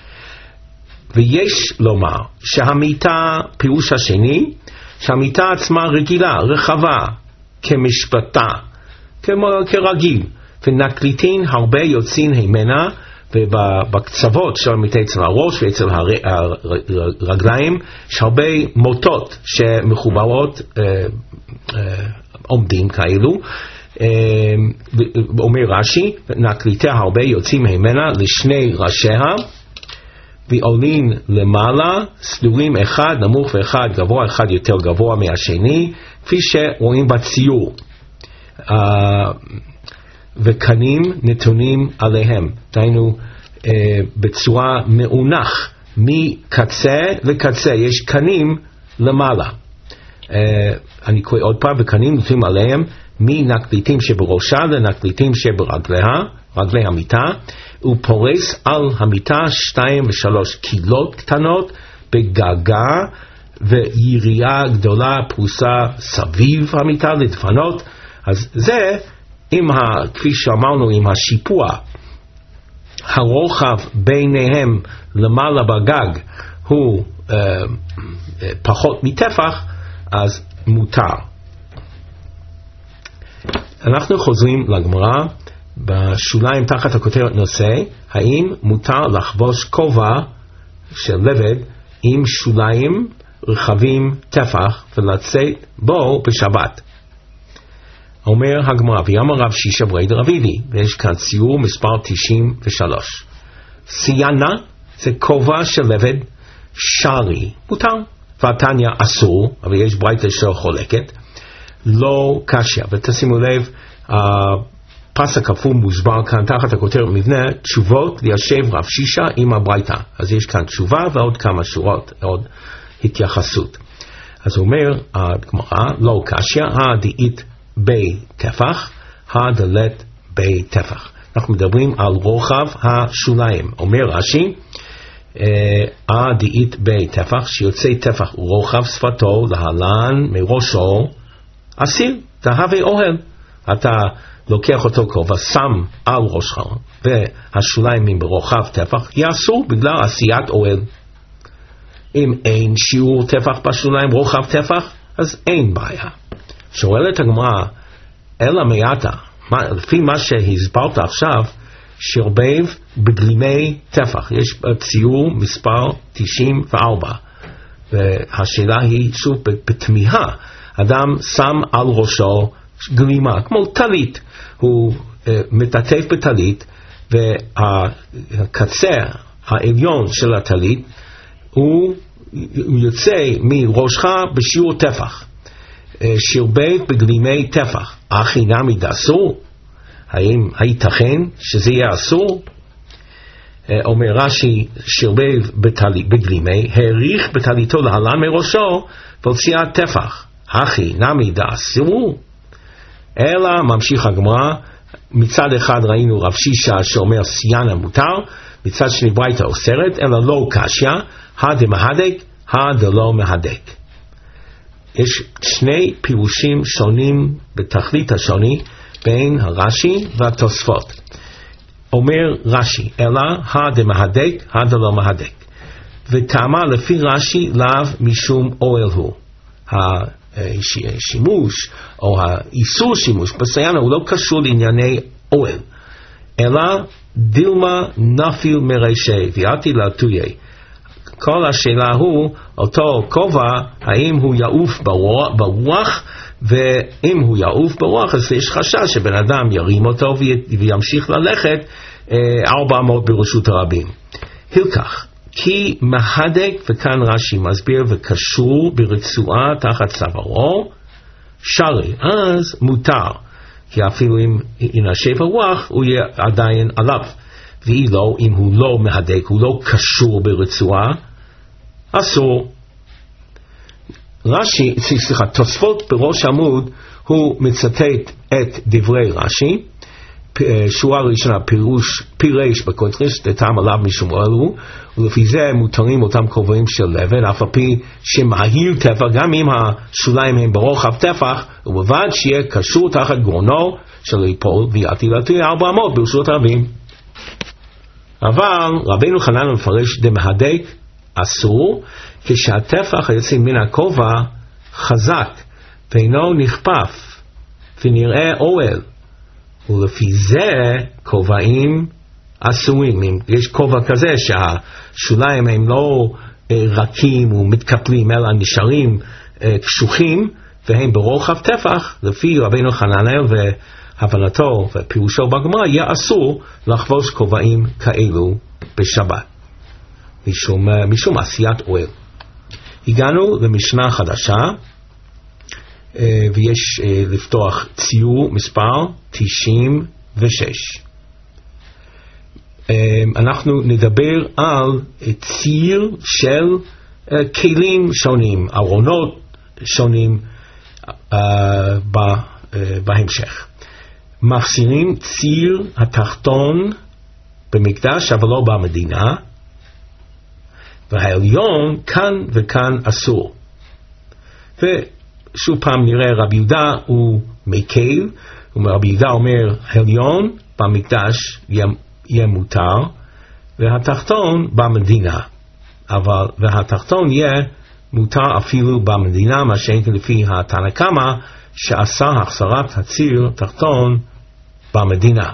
A: ויש לומר שהמיטה, פירוש השני, שהמיטה עצמה רגילה, רחבה, כמשפטה, כמו כרגיל, ונקליטין הרבה יוצאים ממנה, ובקצוות של המיטה אצל הראש ואצל הרגליים יש הרבה מוטות שמחוברות, אה, אה, עומדים כאלו. אה, אומר רש"י, נקליטי הרבה יוצאים ממנה לשני ראשיה, ועולים למעלה, סדורים אחד נמוך ואחד גבוה, אחד יותר גבוה מהשני, כפי שרואים בציור. Uh, וקנים נתונים עליהם, דהיינו uh, בצורה מאונח, מקצה לקצה, יש קנים למעלה. Uh, אני קורא עוד פעם, וקנים נתונים עליהם, מנקליטים שבראשה לנקליטים שברגליה, רגלי המיטה, הוא פורס על המיטה שתיים ושלוש קילות קטנות בגגה, וירייה גדולה פרוסה סביב המיטה לדפנות. אז זה, עם ה, כפי שאמרנו, עם השיפוע, הרוחב ביניהם למעלה בגג הוא אה, אה, פחות מטפח, אז מותר. אנחנו חוזרים לגמרא, בשוליים תחת הכותרת נושא, האם מותר לחבוש כובע של לבד עם שוליים רחבים טפח ולצאת בו בשבת. אומר הגמרא, ויאמר רב שישא ברי דרבידי, ויש כאן ציור מספר תשעים ושלוש. סיינה, זה כובע של עבד שרי, מותר. והתניא אסור, אבל יש ברייתא שחולקת, לא קשיא. ותשימו לב, הפסק כפול מוסבר כאן תחת הכותרת מבנה, תשובות ליישב רב שישה עם הברייתא. אז יש כאן תשובה ועוד כמה שורות, עוד התייחסות. אז הוא אומר, הגמרא, לא קשיא, הדאית בי טפח, הדלת בי טפח. אנחנו מדברים על רוחב השוליים. אומר רש"י, הדאית בי טפח, שיוצא טפח רוחב שפתו להלן מראשו אסיר, תהווה אוהל. אתה לוקח אותו כובע, שם על ראשך, והשוליים ברוחב טפח, יעשו בגלל עשיית אוהל. אם אין שיעור טפח בשוליים, רוחב טפח, אז אין בעיה. שואלת הגמרא, אלא מעתה, לפי מה שהסברת עכשיו, שרבב בגלימי טפח, יש ציור מספר תשעים וארבע, והשאלה היא שוב בתמיהה, אדם שם על ראשו גלימה, כמו טלית, הוא uh, מטטף בטלית, והקצה העליון של הטלית, הוא, הוא יוצא מראשך בשיעור טפח, uh, שרבב בגלימי טפח, אחי נמי דאסור, האם הייתכן שזה יהיה אסור? אומר רש"י, שרבב בגלימי, העריך בטליתו להלן מראשו, והוציאה טפח, אחי נמי דאסור. אלא ממשיך הגמרא, מצד אחד ראינו רב שישה שאומר סיינה מותר, מצד שני ברייתא אוסרת, אלא לא קשיא, הדמהדק, הדלא מהדק. יש שני פירושים שונים בתכלית השוני, בין הרש"י והתוספות. אומר רש"י, אלא הדמהדק, הדלא מהדק. וטעמה לפי רש"י לאו משום אוהל הוא. השימוש או האיסור שימוש בסיינה הוא לא קשור לענייני אוהל, אלא דילמה נפיל מרשי ויאתי לתויי. כל השאלה הוא, אותו כובע, האם הוא יעוף ברוח, ואם הוא יעוף ברוח, אז יש חשש שבן אדם ירים אותו וימשיך ללכת ארבע מאות ברשות הרבים. הלקח, כי מהדק, וכאן רש"י מסביר, וקשור ברצועה תחת צווארו, שרי, אז מותר, כי אפילו אם ינשב הרוח, הוא יהיה עדיין עליו. ואי לא, אם הוא לא מהדק, הוא לא קשור ברצועה, אסור. רש"י, סליחה, תוספות בראש עמוד, הוא מצטט את דברי רש"י, שורה ראשונה, פירוש, פירש בקונטרש, דתם עליו משום אוהל הוא, ולפי זה מותרים אותם כובעים של לבן, אף על פי שמהיר טפח, גם אם השוליים הם ברוחב טפח, ובלבד שיהיה קשור תחת גרונו של ליפול, ויאתי לתויי ארבע מאות ברשות הרבים. אבל רבינו חנן מפרש דמהדק אסור, כשהטפח היוצא מן הכובע חזק, ואינו נכפף, ונראה אוהל, ולפי זה כובעים אסורים. אם יש כובע כזה שהשוליים הם לא רכים ומתקפלים, אלא נשארים קשוחים, והם ברוחב טפח, לפי רבינו חננאל והבנתו ופירושו בגמרא, יהיה אסור לחבוש כובעים כאלו בשבת, משום, משום עשיית אוהל. הגענו למשנה חדשה, ויש לפתוח ציור מספר תשעים ושש. אנחנו נדבר על ציר של כלים שונים, ארונות שונים בהמשך. מחסירים ציר התחתון במקדש אבל לא במדינה, והעליון כאן וכאן אסור. ושוב פעם נראה רבי יהודה הוא מקל, רבי יהודה אומר העליון במקדש יהיה מותר, והתחתון במדינה, אבל והתחתון יהיה מותר אפילו במדינה, מה שאין לפי התנא קמא שעשה החסרת הציר תחתון במדינה.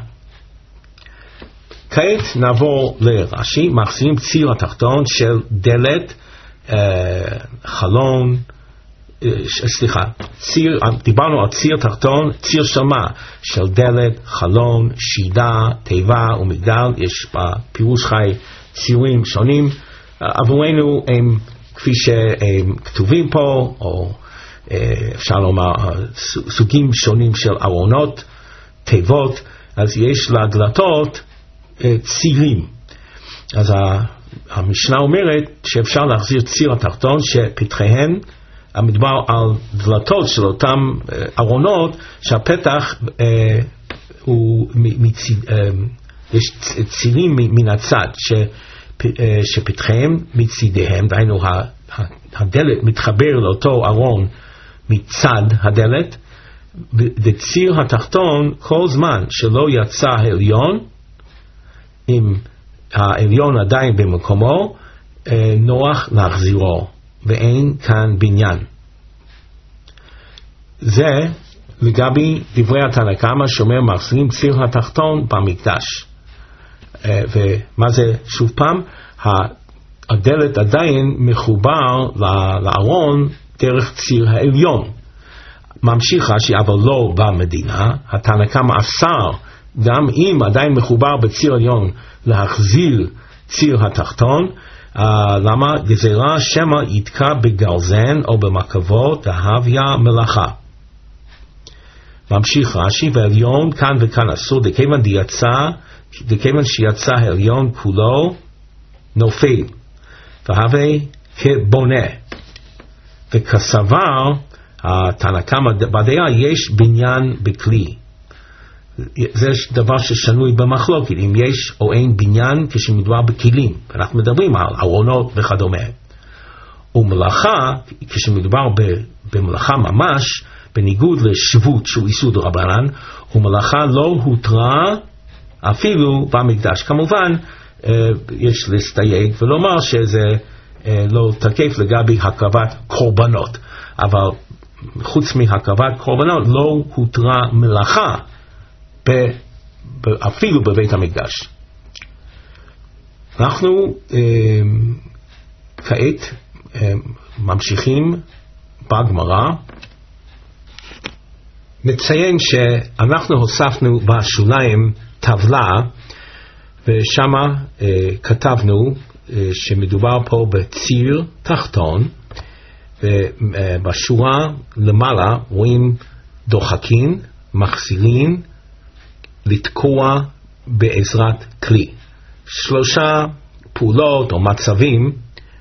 A: כעת נעבור לרש"י. מחסירים ציר התחתון של דלת, אה, חלון, אה, סליחה, ציר, דיברנו על ציר תחתון, ציר של מה? של דלת, חלון, שידה, תיבה ומגדל. יש בפירוש חי ציורים שונים, עבורנו הם כפי שהם כתובים פה, או אפשר לומר סוגים שונים של ארונות, תיבות. אז יש לדלתות צירים. אז המשנה אומרת שאפשר להחזיר ציר התחתון שפתחיהן המדבר על דלתות של אותם ארונות שהפתח אה, הוא מצד, אה, יש צירים מן הצד שפ, אה, שפתחיהם מצידיהם, דהיינו הדלת מתחבר לאותו ארון מצד הדלת, וציר התחתון כל זמן שלא יצא העליון, אם העליון עדיין במקומו, אה, נוח להחזירו, ואין כאן בניין. זה לגבי דברי התנא קמא שאומר מחזירים ציר התחתון במקדש. ומה זה שוב פעם? הדלת עדיין מחובר לארון דרך ציר העליון. ממשיך רש"י, אבל לא במדינה. התנא קמא אסר גם אם עדיין מחובר בציר העליון להחזיר ציר התחתון. Uh, למה? גזירה שמא יתקע בגרזן או במקבות דהביה מלאכה. ממשיך רש"י, והעליון כאן וכאן אסור, דכיוון דיצא, דכיוון שיצא העליון כולו נופל, והווה כבונה. וכסבר התנא קמא בדעה יש בניין בכלי. זה דבר ששנוי במחלוקת, אם יש או אין בניין כשמדובר בכלים. אנחנו מדברים על ארונות וכדומה. ומלאכה, כשמדובר במלאכה ממש, בניגוד לשבות שהוא איסור דרבנן, ומלאכה לא הותרה אפילו במקדש. כמובן, יש להסתייג ולומר שזה לא תקף לגבי הקרבת קורבנות. אבל חוץ מהקרבת קורבנות לא הותרה מלאכה אפילו בבית המקדש. אנחנו אה, כעת אה, ממשיכים בגמרא. נציין שאנחנו הוספנו בשוליים טבלה, ושם אה, כתבנו אה, שמדובר פה בציר תחתון, ובשורה למעלה רואים דוחקין, מחזירין, לתקוע בעזרת כלי. שלושה פעולות או מצבים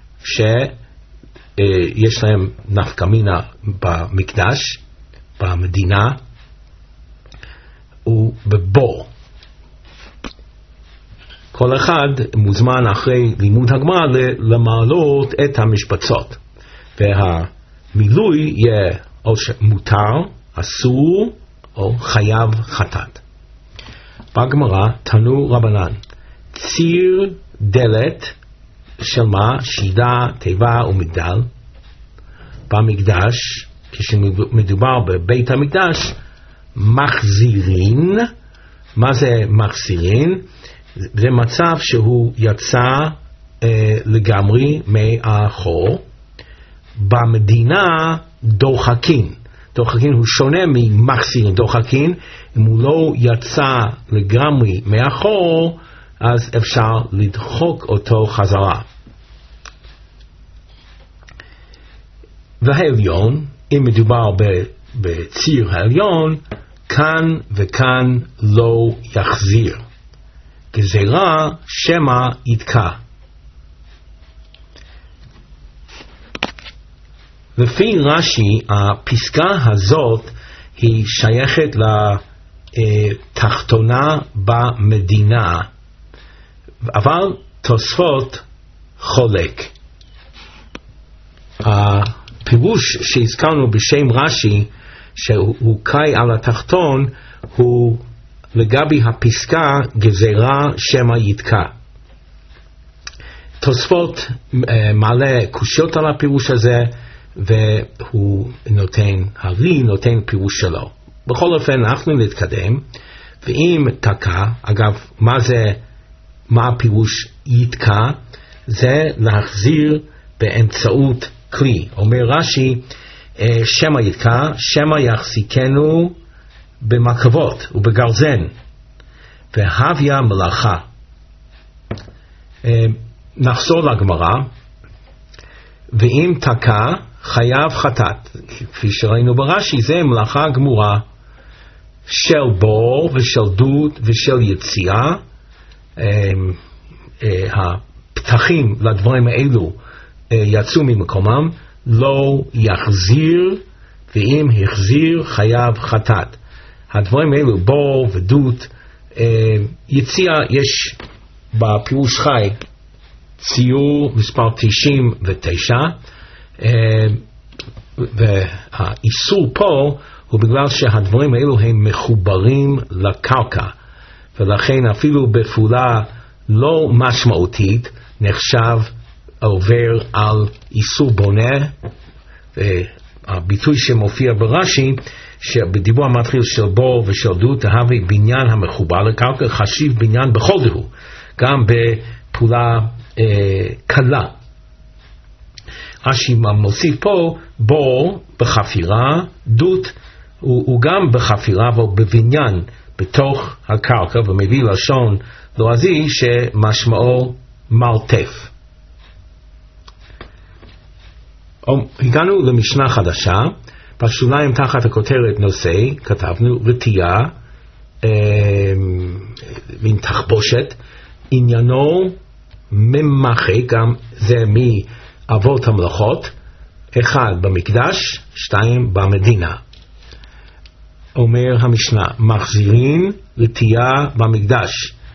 A: שיש להם נפקא מינה במקדש, במדינה ובבור. כל אחד מוזמן אחרי לימוד הגמרא למעלות את המשבצות, והמילוי יהיה או שמותר, אסור או חייב חטאת. בגמרא תנו רבנן, ציר דלת של מה? שידה, תיבה ומגדל. במקדש, כשמדובר בבית המקדש, מחזירין. מה זה מחזירין? זה מצב שהוא יצא אה, לגמרי מהחור. במדינה דוחקין. דוחקין הוא שונה ממחזירין. דוחקין, אם הוא לא יצא לגמרי מאחור, אז אפשר לדחוק אותו חזרה. והעליון, אם מדובר בציר העליון, כאן וכאן לא יחזיר. גזירה שמא יתקע. לפי רש"י, הפסקה הזאת היא שייכת לתחתונה במדינה, אבל תוספות חולק. הפירוש שהזכרנו בשם רש"י, שהוא קאי על התחתון, הוא לגבי הפסקה גזירה שמא יתקע. תוספות מעלה קושיות על הפירוש הזה, והוא נותן, הרי נותן פירוש שלו. בכל אופן אנחנו נתקדם, ואם תקע, אגב, מה זה, מה הפירוש יתקע? זה להחזיר באמצעות כלי. אומר רש"י, שמא יתקע, שמא יחזיקנו במקבות ובגרזן, והביה מלאכה. נחזור לגמרא, ואם תקע חייב חטאת, כפי שראינו ברש"י, זה מלאכה גמורה של בור ושל דוד ושל יציאה. הפתחים לדברים האלו יצאו ממקומם, לא יחזיר, ואם החזיר חייב חטאת. הדברים האלו, בור ודוד, יציאה, יש בפירוש חי ציור מספר תשעים ותשע, והאיסור פה הוא בגלל שהדברים האלו הם מחוברים לקרקע, ולכן אפילו בפעולה לא משמעותית נחשב עובר על איסור בונה. הביטוי שמופיע ברש"י, שבדיבור המתחיל של בור ושל דוד, תהווה בניין המחובר לקרקע, חשיב בניין בכל דהו, גם בפעולה אה, קלה. רש"י מוסיף פה בור בחפירה, דוד הוא, הוא גם בחפירה אבל בבניין בתוך הקרקע, ומביא לשון לועזי שמשמעו מרתף. הגענו למשנה חדשה, בשוליים תחת הכותרת נושא כתבנו רתיעה, אה, מין תחבושת, עניינו ממחה, גם זה מאבות המלאכות, אחד במקדש, שתיים במדינה. אומר המשנה, מחזירים רתיעה במקדש.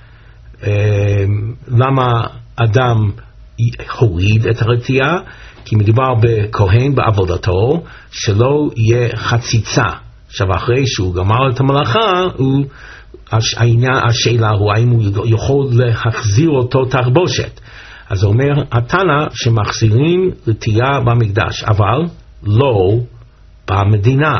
A: אה, למה אדם הוריד את הרתיעה? כי מדובר בכהן בעבודתו, שלא יהיה חציצה. עכשיו אחרי שהוא גמר את המלאכה, הוא, העניין, השאלה הוא האם הוא יכול להחזיר אותו תחבושת. אז אומר התנא שמחזירים רתיעה במקדש, אבל לא במדינה.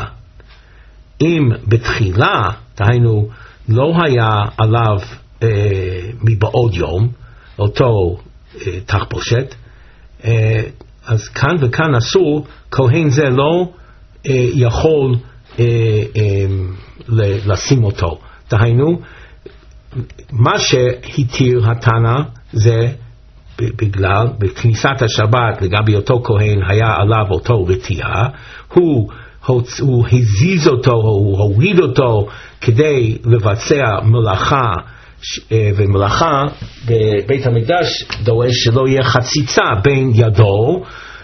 A: אם בתחילה, דהיינו, לא היה עליו אה, מבעוד יום, אותו אה, תחבושת, אה, אז כאן וכאן אסור, כהן זה לא אה, יכול אה, אה, לשים אותו. דהיינו, מה שהתיר התנא זה בגלל, בכניסת השבת לגבי אותו כהן היה עליו אותו רתיעה, הוא, הוא הזיז אותו, הוא הוריד אותו כדי לבצע מלאכה, ומלאכה בבית המקדש דורש שלא יהיה חציצה בין ידו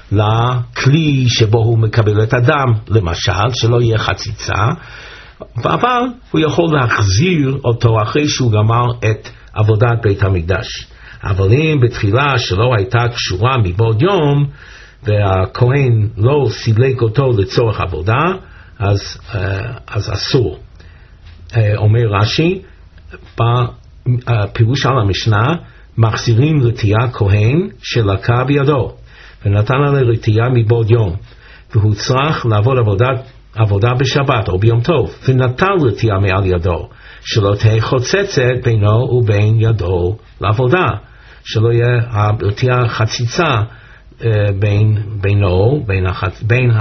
A: לכלי שבו הוא מקבל את הדם, למשל, שלא יהיה חציצה, אבל הוא יכול להחזיר אותו אחרי שהוא גמר את עבודת בית המקדש. אבל אם בתחילה שלא הייתה קשורה מבעוד יום, והכהן לא סילק אותו לצורך עבודה, אז, אז אסור. אומר רש"י, בפירוש על המשנה, מחזירים רתיעה כהן שלקה בידו, ונתן לה רתיעה מבעוד יום, והוא צריך לעבוד עבודת, עבודה בשבת או ביום טוב, ונטל רתיעה מעל ידו, שלא תהיה חוצצת בינו ובין ידו לעבודה, שלא יהיה הרתיעה חציצה בין, בינו, בין, החצ... בין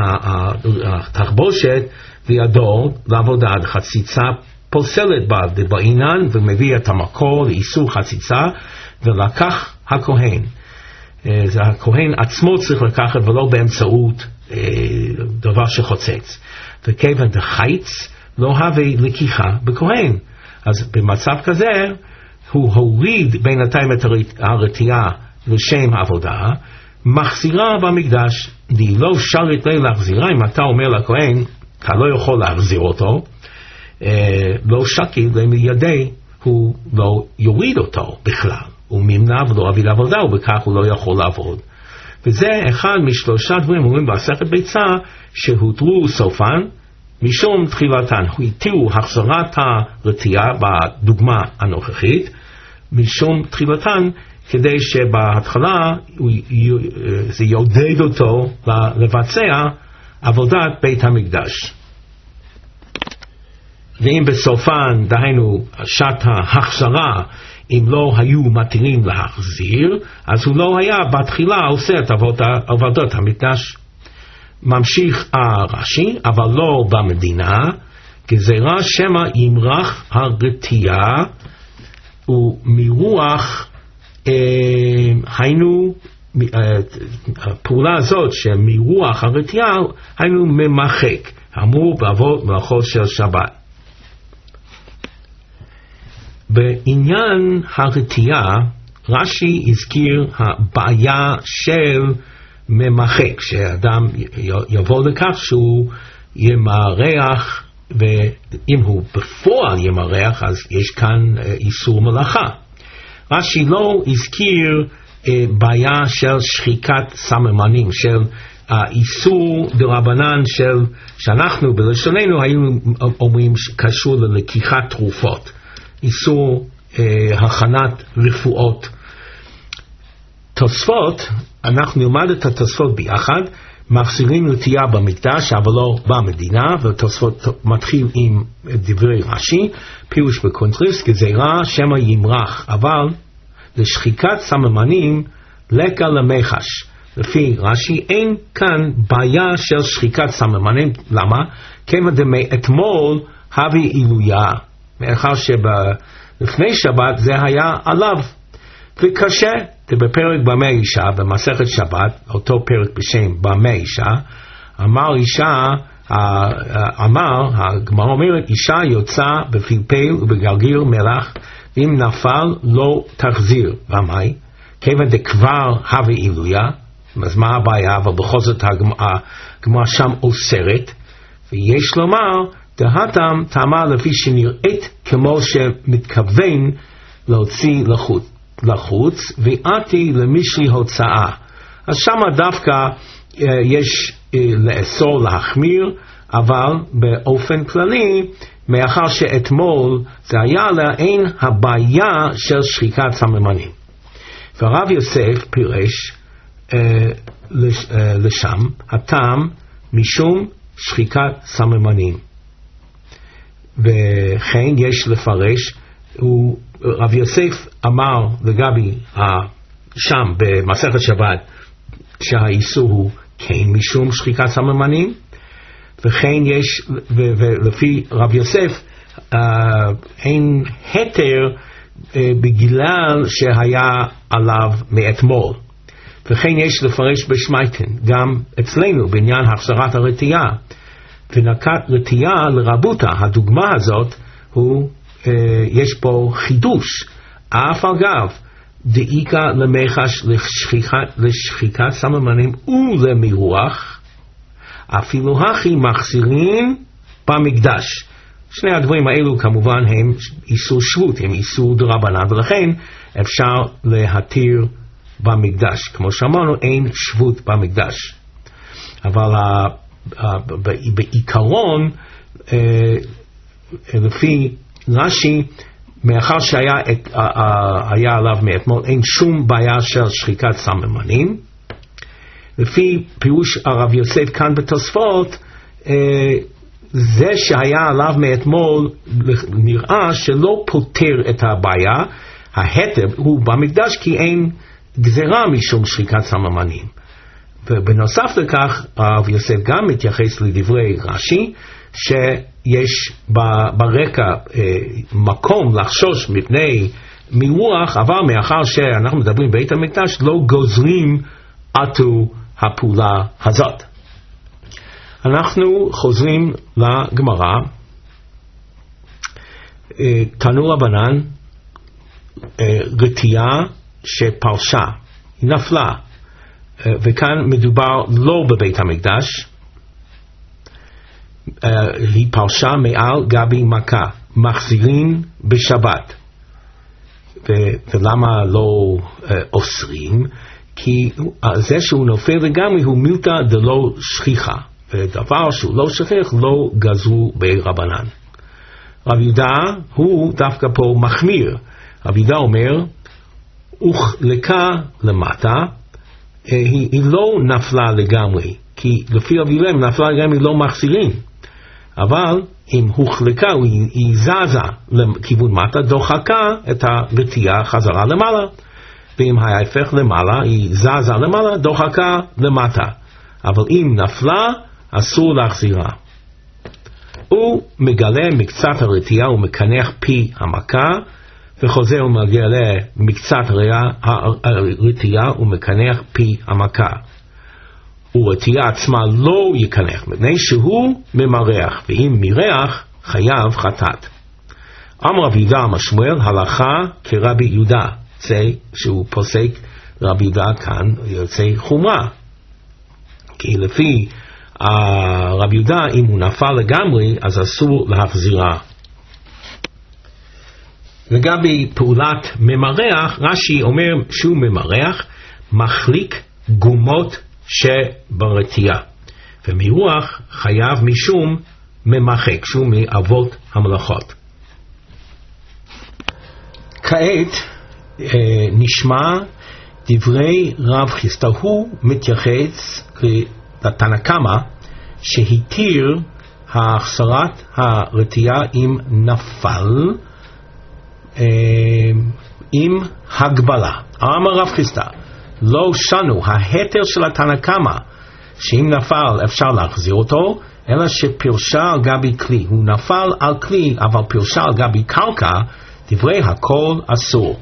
A: התחבושת וידו לעבודה. חציצה פוסלת בה בעינן ומביא את המקור לאיסור חציצה, ולקח הכהן. זה הכהן עצמו צריך לקחת ולא באמצעות דבר שחוצץ. וכיוון דחייץ לא הווה לקיחה בכהן. אז במצב כזה הוא הוריד בינתיים את הרתיעה לשם העבודה, מחזירה במקדש, די לא שרת לי להחזירה. אם אתה אומר לכהן, אתה לא יכול להחזיר אותו, אה, לא שקיל מידי, הוא לא יוריד אותו בכלל, הוא ממנע ולא אביא לעבודה, ובכך הוא לא יכול לעבוד. וזה אחד משלושה דברים אומרים במסכת ביצה, שהותרו סופן משום תחילתן. הוא התירו החזרת הרתיעה בדוגמה הנוכחית משום תחילתן, כדי שבהתחלה זה יעודד אותו לבצע עבודת בית המקדש. ואם בסופן, דהיינו שעת ההחזרה, אם לא היו מתירים להחזיר, אז הוא לא היה בתחילה עושה את עבודת המקדש. ממשיך הרש"י, אבל לא במדינה, גזירה שמא ימרח הרתיעה ומרוח היינו, הפעולה הזאת שמרוח הרתיעה, היינו ממחק, אמור בעבור מלאכות של שבת. בעניין הרתיעה, רש"י הזכיר הבעיה של ממחק, שאדם יבוא לכך שהוא ימרח, ואם הוא בפועל ימרח, אז יש כאן איסור מלאכה. רש"י לא הזכיר בעיה של שחיקת סממנים, של האיסור דרבנן של, שאנחנו בלשוננו היינו אומרים קשור ללקיחת תרופות, איסור אה, הכנת רפואות. תוספות, אנחנו נלמד את התוספות ביחד, מחזירים רתיעה במקדש אבל לא במדינה, ותוספות מתחיל עם דברי רש"י, פירוש בקונטריסט, גזירה שמא ימרח, אבל לשחיקת סממנים לקה למחש. לפי רש"י אין כאן בעיה של שחיקת סממנים. למה? כיוון דמאתמול הווי עילויה, מאחר שלפני שבת זה היה עליו, וקשה. בפרק במה אישה, במסכת שבת, אותו פרק בשם במה אישה, אמר אישה, אמר, הגמרא אומרת, אישה יוצא בפלפל ובגרגיר מלח, ואם נפל לא תחזיר. ומאי? כיוון דכבר הווה עילויה, אז מה הבעיה? אבל בכל זאת הגמרא שם אוסרת, ויש לומר, דהתם טעמה לפי שנראית כמו שמתכוון להוציא לחוץ. לחוץ, ועתי למשלי הוצאה. אז שם דווקא יש לאסור להחמיר, אבל באופן כללי, מאחר שאתמול זה היה לה, אין הבעיה של שחיקת סממנים. והרב יוסף פירש אה, לש, אה, לשם, הטעם משום שחיקת סממנים. וכן יש לפרש, הוא רב יוסף אמר לגבי שם במסכת שבת שהאיסור הוא כן משום שחיקת סממנים, וכן יש, ולפי רב יוסף אין היתר בגלל שהיה עליו מאתמול. וכן יש לפרש בשמייטן, גם אצלנו בעניין החזרת הרתיעה, ונקט רתיעה לרבותה. הדוגמה הזאת הוא יש פה חידוש, אף אגב דאיקה למחש לשחיקת, לשחיקת סממנים ולמרוח, אפילו הכי מחזירים במקדש. שני הדברים האלו כמובן הם איסור שבות, הם איסור דרבנן, ולכן אפשר להתיר במקדש. כמו שאמרנו, אין שבות במקדש. אבל בעיקרון, לפי רש"י, מאחר שהיה את, היה עליו מאתמול, אין שום בעיה של שחיקת סממנים. לפי פירוש הרב יוסף כאן בתוספות, זה שהיה עליו מאתמול נראה שלא פותר את הבעיה. ההתר הוא במקדש כי אין גזירה משום שחיקת סממנים. ובנוסף לכך הרב יוסף גם מתייחס לדברי רש"י, שיש ברקע מקום לחשוש מפני מרוח, אבל מאחר שאנחנו מדברים בית המקדש לא גוזרים עטו הפעולה הזאת. אנחנו חוזרים לגמרא. תנו רבנן, רתיעה שפרשה, היא נפלה, וכאן מדובר לא בבית המקדש, היא פרשה מעל גבי מכה, מחזירים בשבת. ולמה לא אוסרים? כי זה שהוא נופל לגמרי הוא מילתא דלא שכיחה, ודבר שהוא לא שכיח לא גזרו ברבנן. רב יהודה הוא דווקא פה מחמיר. רב יהודה אומר, הוחלקה למטה, היא, היא לא נפלה לגמרי, כי לפי רב יהודה נפלה לגמרי לא מחזירים. אבל אם הוחלקה, היא, היא זזה לכיוון מטה, דוחקה את הרתיעה חזרה למעלה. ואם ההפך למעלה, היא זזה למעלה, דוחקה למטה. אבל אם נפלה, אסור להחזירה. הוא מגלה מקצת הרתיעה ומקנח פי המכה, וחוזר ומגיע למקצת הרתיעה ומקנח פי המכה. ורתיעה עצמה לא יקנח, מפני שהוא ממרח, ואם מרח חייב חטאת. אמר רבי יהודה אמר שמואל, הלכה כרבי יהודה, זה שהוא פוסק רבי יהודה כאן יוצא חומרה, כי לפי uh, רבי יהודה אם הוא נפל לגמרי אז אסור להחזירה. לגבי פעולת ממרח, רש"י אומר שהוא ממרח מחליק גומות שברתיעה, ומרוח חייב משום ממחק, שהוא מאבות המלאכות. כעת אה, נשמע דברי רב חיסדא. הוא מתייחס לתנא קמא שהתיר החזרת הרתיעה אם נפל אה, עם הגבלה. אמר רב חיסדא, לא שנו ההתר של התנא קמא שאם נפל אפשר להחזיר אותו, אלא שפרשה על גבי כלי. הוא נפל על כלי אבל פרשה על גבי קרקע, דברי הכל אסור.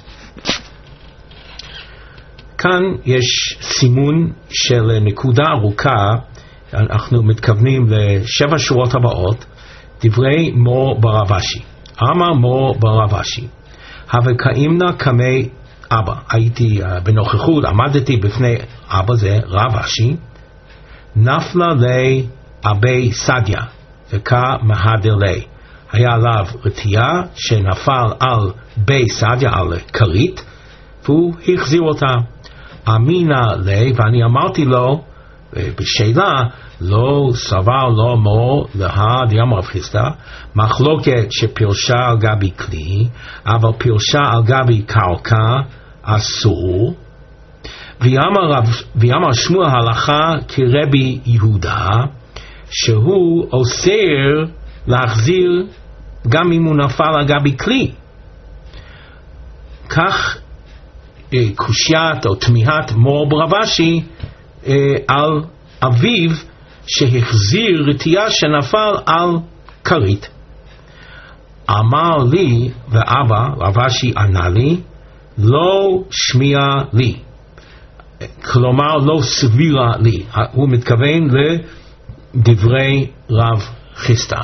A: כאן יש סימון של נקודה ארוכה, אנחנו מתכוונים לשבע שורות הבאות, דברי מור ברב אשי. אמר מור ברב אשי, הווה כאימנה קמי אבא. הייתי uh, בנוכחות, עמדתי בפני אבא, זה רב אשי, נפלה לי אבי סדיה וכמהדר לי. היה עליו רתיעה שנפל על בי סדיה, על כרית, והוא החזיר אותה. אמינה לי, ואני אמרתי לו בשאלה, לא סבר לא מור לה דיאמר רב חיסדא, מחלוקת שפרשה על גבי כלי, אבל פרשה על גבי קרקע אסור. ויאמר שמואל הלכה כרבי יהודה, שהוא אוסר להחזיר גם אם הוא נפל על גבי כלי. כך קושיית או תמיהת מור ברב אשי על אביו שהחזיר רתיעה שנפל על כרית. אמר לי ואבא, רב אשי ענה לי, לא שמיע לי, כלומר לא סבירה לי. הוא מתכוון לדברי רב חיסדא.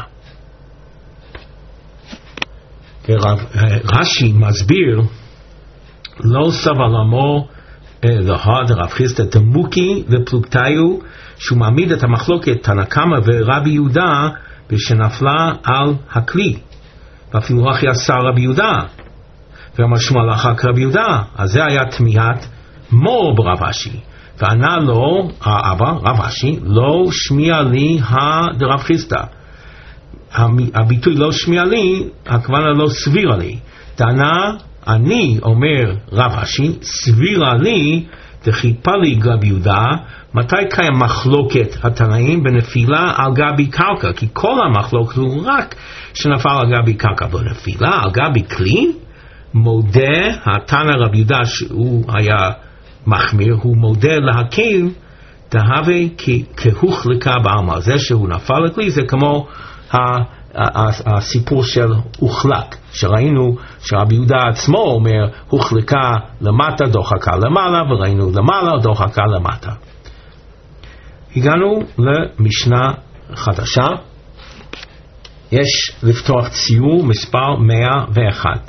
A: רש"י מסביר, לא סבר למור להד רב חיסדא דמוקי ופלוגתיו, שהוא מעמיד את המחלוקת תנא קמא ורבי יהודה ושנפלה על הכלי, ואפילו הכי עשה רבי יהודה ואמר שמואל הלכה כרבי יהודה. אז זה היה תמיהת מור ברב אשי, וענה לו האבא רב אשי, לא שמיע לי הדרב חיסדא. הביטוי לא שמיע לי, הכוונה לא סבירה לי. טענה אני אומר רב אשי, סבירה לי דחיפה לי רבי יהודה. מתי קיים מחלוקת התנאים? בנפילה על גבי קרקע, כי כל המחלוקת הוא רק שנפל על גבי קרקע. בנפילה על גבי כלי מודה התנא רבי יהודה שהוא היה מחמיר, הוא מודה להקל דהווה כהוחלקה בעלמא. זה שהוא נפל לכלי זה כמו הסיפור של הוחלק, שראינו שרבי יהודה עצמו אומר הוחלקה למטה דוחקה למעלה, וראינו למעלה דוחקה למטה. הגענו למשנה חדשה. יש לפתוח ציור מספר מאה ואחת.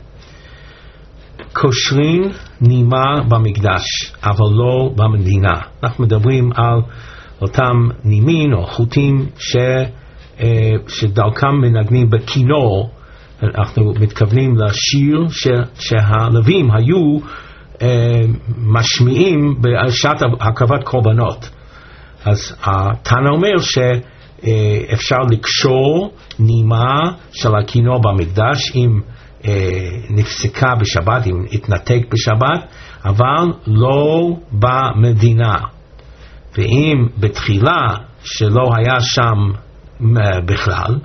A: קושרים נימה במקדש אבל לא במדינה. אנחנו מדברים על אותם נימין או חוטים ש שדרכם מנגנים בכינור. אנחנו מתכוונים לשיר ש, שהלווים היו אה, משמיעים בשעת הקרבת קורבנות. אז התנא אומר שאפשר לקשור נימה של הכינור במקדש אם אה, נפסקה בשבת, אם התנתק בשבת, אבל לא במדינה. ואם בתחילה שלא היה שם בכלל,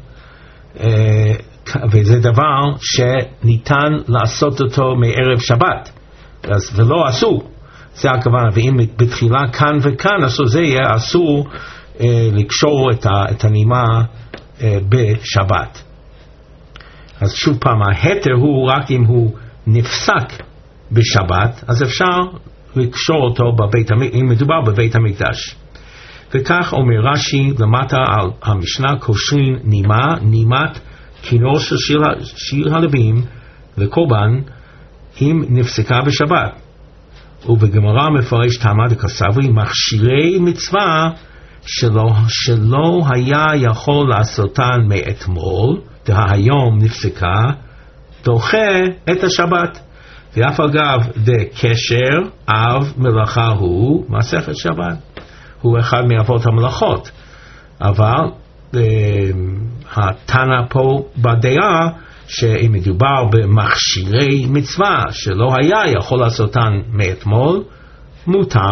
A: וזה דבר שניתן לעשות אותו מערב שבת, אז ולא עשו, זה הכוונה. ואם בתחילה כאן וכאן אסור, זה יהיה אסור לקשור את הנימה בשבת. אז שוב פעם, ההתר הוא רק אם הוא נפסק בשבת, אז אפשר לקשור אותו בבית המקדש, אם מדובר בבית המקדש. וכך אומר רש"י למטה על המשנה, קושרין נימה, נימת כינור של שיר, שיר הלווים לקורבן, אם נפסקה בשבת. ובגמרא מפרש תמא דקסברי, מכשירי מצווה שלא, שלא היה יכול לעשותן מאתמול, דהיום נפסקה, דוחה את השבת. ואף אגב דקשר אב מלאכה הוא מסכת שבת, הוא אחד מאבות המלאכות, אבל אה, התנא פה בדעה שאם מדובר במכשירי מצווה שלא היה יכול לעשותן מאתמול, מותר.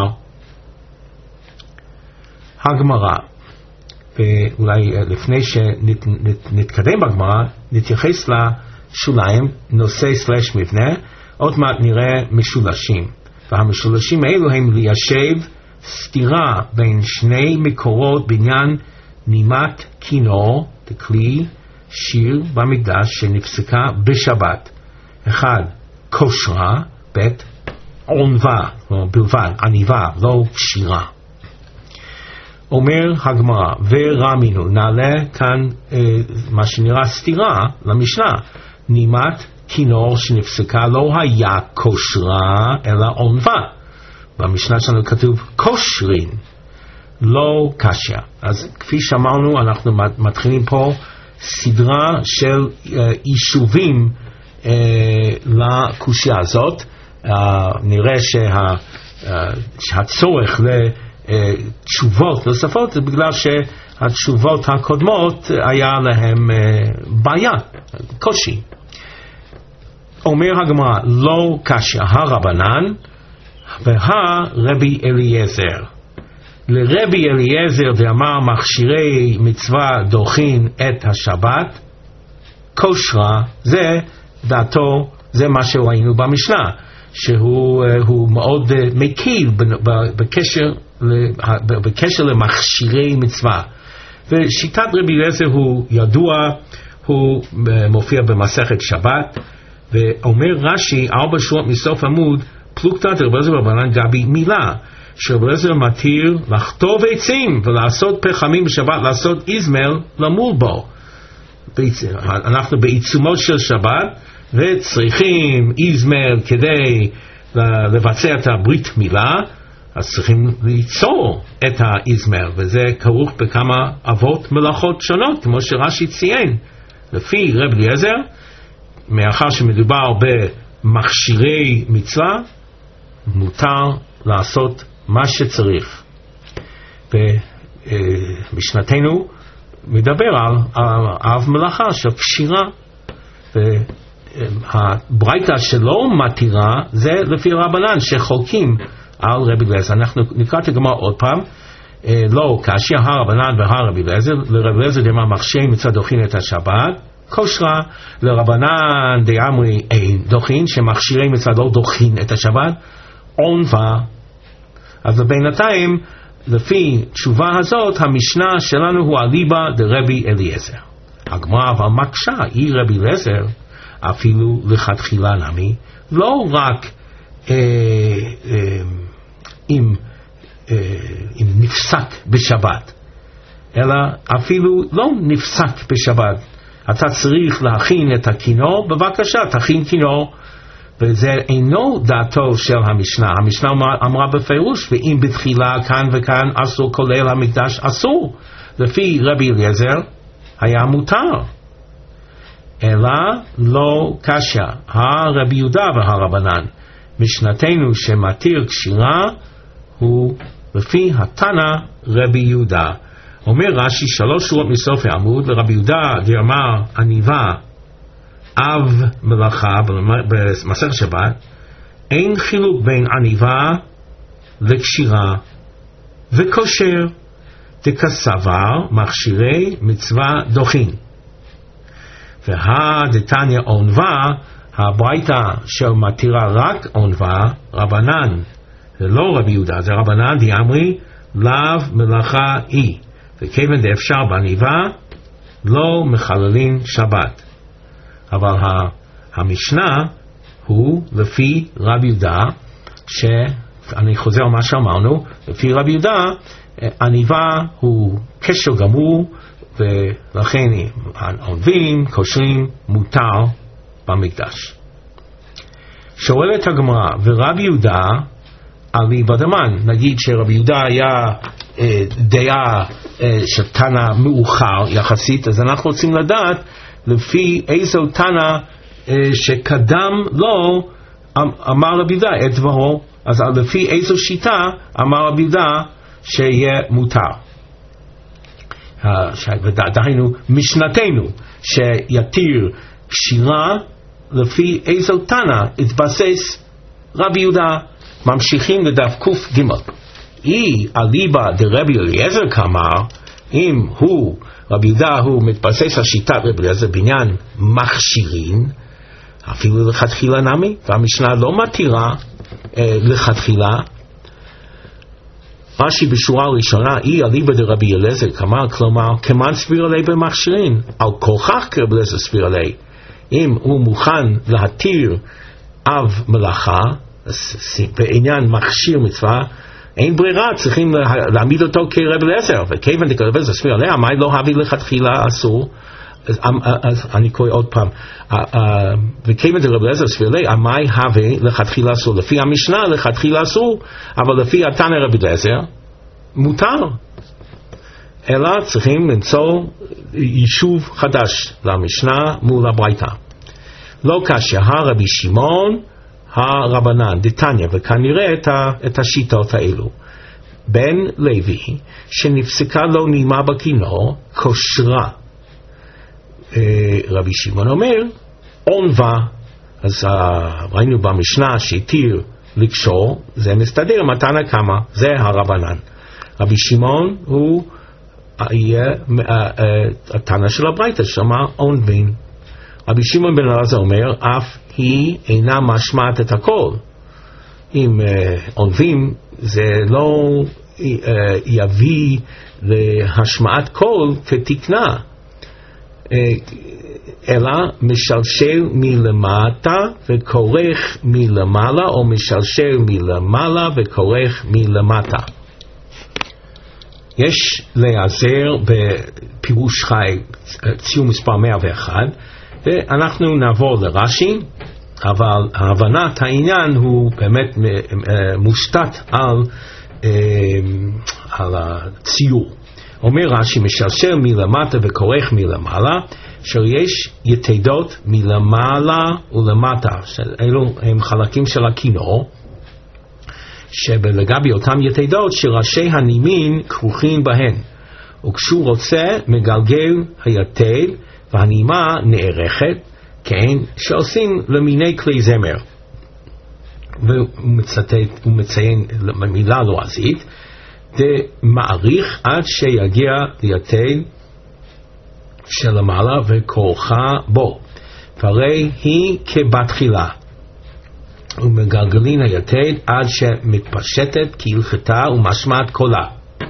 A: הגמרא, ואולי לפני שנתקדם בגמרא נתייחס לשוליים, נושא סלש מבנה. עוד מעט נראה משולשים, והמשולשים האלו הם ליישב סתירה בין שני מקורות בעניין נימת כינור, כלי שיר במקדש שנפסקה בשבת. אחד, כושרה, בית, עונבה, בלבד, עניבה, לא כשירה. אומר הגמרא, ורמינו, נעלה כאן אה, מה שנראה סתירה למשנה, נימת כינור שנפסקה לא היה כושרה אלא עונבה. במשנה שלנו כתוב כושרין, לא קשיא. אז כפי שאמרנו, אנחנו מתחילים פה סדרה של יישובים אה, לקושיה הזאת. אה, נראה שה, אה, שהצורך לתשובות נוספות זה בגלל שהתשובות הקודמות היה להם אה, בעיה, קושי. אומר הגמרא, לא קשיא הרבנן והרבי אליעזר. לרבי אליעזר דאמר מכשירי מצווה דוחין את השבת, כושרה, זה דעתו, זה מה שראינו במשנה, שהוא הוא מאוד מקל בקשר, בקשר למכשירי מצווה. ושיטת רבי אליעזר הוא ידוע, הוא מופיע במסכת שבת, ואומר רש"י ארבע שורות מסוף עמוד, פלוגתא דרבי אליעזר רבנן גבי מילה, שרבי אליעזר מתיר לחטוב עצים ולעשות פחמים בשבת, לעשות איזמל למול בו. אנחנו בעיצומו של שבת וצריכים איזמל כדי לבצע את הברית מילה, אז צריכים ליצור את האיזמל, וזה כרוך בכמה אבות מלאכות שונות, כמו שרש"י ציין. לפי רבי אליעזר, מאחר שמדובר במכשירי מצווה, מותר לעשות מה שצריך. ומשנתנו מדבר על אב מלאכה של קשירה, והברייתא שלא מתירה זה לפי רבנן שחולקים על רבי אליעזר. אנחנו נקרא את הגמרא עוד פעם. לא קשיא הרבנן והרבי אליעזר, לרבי אליעזר דאמר מכשירי מצווה דוחין את השבת, כושרה, לרבנן דאמרי אין דוחין, שמכשירי מצווה לא דוחין את השבת, עונבה. אז בינתיים, לפי תשובה הזאת, המשנה שלנו הוא אליבא דרבי אליעזר. הגמרא אבל מקשה, היא רבי אליעזר, אפילו לכתחילה נמי, לא רק אה, אה, אם, אה, אם נפסק בשבת, אלא אפילו לא נפסק בשבת. אתה צריך להכין את הכינור, בבקשה, תכין כינור. וזה אינו דעתו של המשנה. המשנה אמרה בפירוש, ואם בתחילה כאן וכאן אסור כולל המקדש, אסור. לפי רבי אליעזר היה מותר. אלא לא קשיא, הרבי יהודה והרבנן. משנתנו שמתיר קשירה הוא לפי התנא רבי יהודה. אומר רש"י שלוש שורות מסוף העמוד, לרבי יהודה דאמר עניבה אב מלאכה במסכת שבת, אין חילוק בין עניבה לקשירה וכושר, דקסבר מכשירי מצווה דוחין. והדתניא עונבה, הברייתא של מתירה רק עונבה, רבנן, זה לא רבי יהודה, זה רבנן דאמרי לאו מלאכה היא, וכיוון דאפשר בעניבה לא מחללים שבת. אבל המשנה הוא לפי רב יהודה, שאני חוזר על מה שאמרנו, לפי רב יהודה, עניבה הוא קשר גמור, ולכן עונבים, קושרים, מותר במקדש. שואלת הגמרא, ורב יהודה אליבא דמן, נגיד שרב יהודה היה אה, דעה אה, שתנא מאוחר יחסית, אז אנחנו רוצים לדעת לפי איזו תנא אה, שקדם לו אמר רב יהודה את דברו, אז לפי איזו שיטה אמר רב יהודה שיהיה מותר. דהיינו משנתנו שיתיר קשירה, לפי איזו תנא התבסס רב יהודה. ממשיכים לדף קוף ג' אי אליבא דרבי אליעזר כאמר, אם הוא רב יהודה הוא מתבסס על שיטת רבי אליעזר בעניין מכשירים אפילו לכתחילה נמי, והמשנה לא מתירה אה, לכתחילה. רש"י בשורה הראשונה, אי אליבא דרבי אליעזר כאמר, כלומר כמן סביר עלי במכשירים, על כוכך כרבי אליעזר סביר עלי. אם הוא מוכן להתיר אב מלאכה בעניין מכשיר מצווה, אין ברירה, צריכים להעמיד אותו כרב אליעזר, וכיוון דרב אליעזר סביר עליה, מה לא הביא לכתחילה אסור? אז אני קורא עוד פעם, וכיוון דרב אליעזר סביר עליה, מה הביא לכתחילה אסור? לפי המשנה לכתחילה אסור, אבל לפי התנא רב אליעזר מותר. אלא צריכים למצוא יישוב חדש למשנה מול הברייתא. לא כאשר רבי שמעון הרבנן דתניא, וכנראה את, ה, את השיטות האלו. בן לוי שנפסקה לו נימה בכינור קושרה, רבי שמעון אומר עונבה. אז ראינו במשנה שהתיר לקשור, זה מסתדר מתנא קמא, זה הרבנן. רבי שמעון הוא יהיה התנא של הברייתא שאמר עונבין. רבי שמעון בן אלעזר אומר אף היא אינה משמעת את הכל. אם עונבים זה לא יביא להשמעת קול כתקנה, אלא משלשל מלמטה וכורך מלמעלה, או משלשל מלמעלה וכורך מלמטה. יש להיעזר בפירוש חי ציור מספר מאה ואחת, ואנחנו נעבור לרש"י, אבל הבנת העניין הוא באמת מושתת על, על הציור. אומר רש"י משלשל מלמטה וכורך מלמעלה, שיש יתדות מלמעלה ולמטה, אלו הם חלקים של הכינור, שבלגבי אותם יתדות שראשי הנימין כרוכים בהן, וכשהוא רוצה מגלגל היתד והנימה נערכת, כן, שעושים למיני כלי זמר. והוא מצטט, הוא מציין במילה לועזית, דמעריך עד שיגיע ליתד שלמעלה וכורכה בו, והרי היא כבתחילה. ומגלגלין היתד עד שמתפשטת כהלכתה ומשמעת קולה.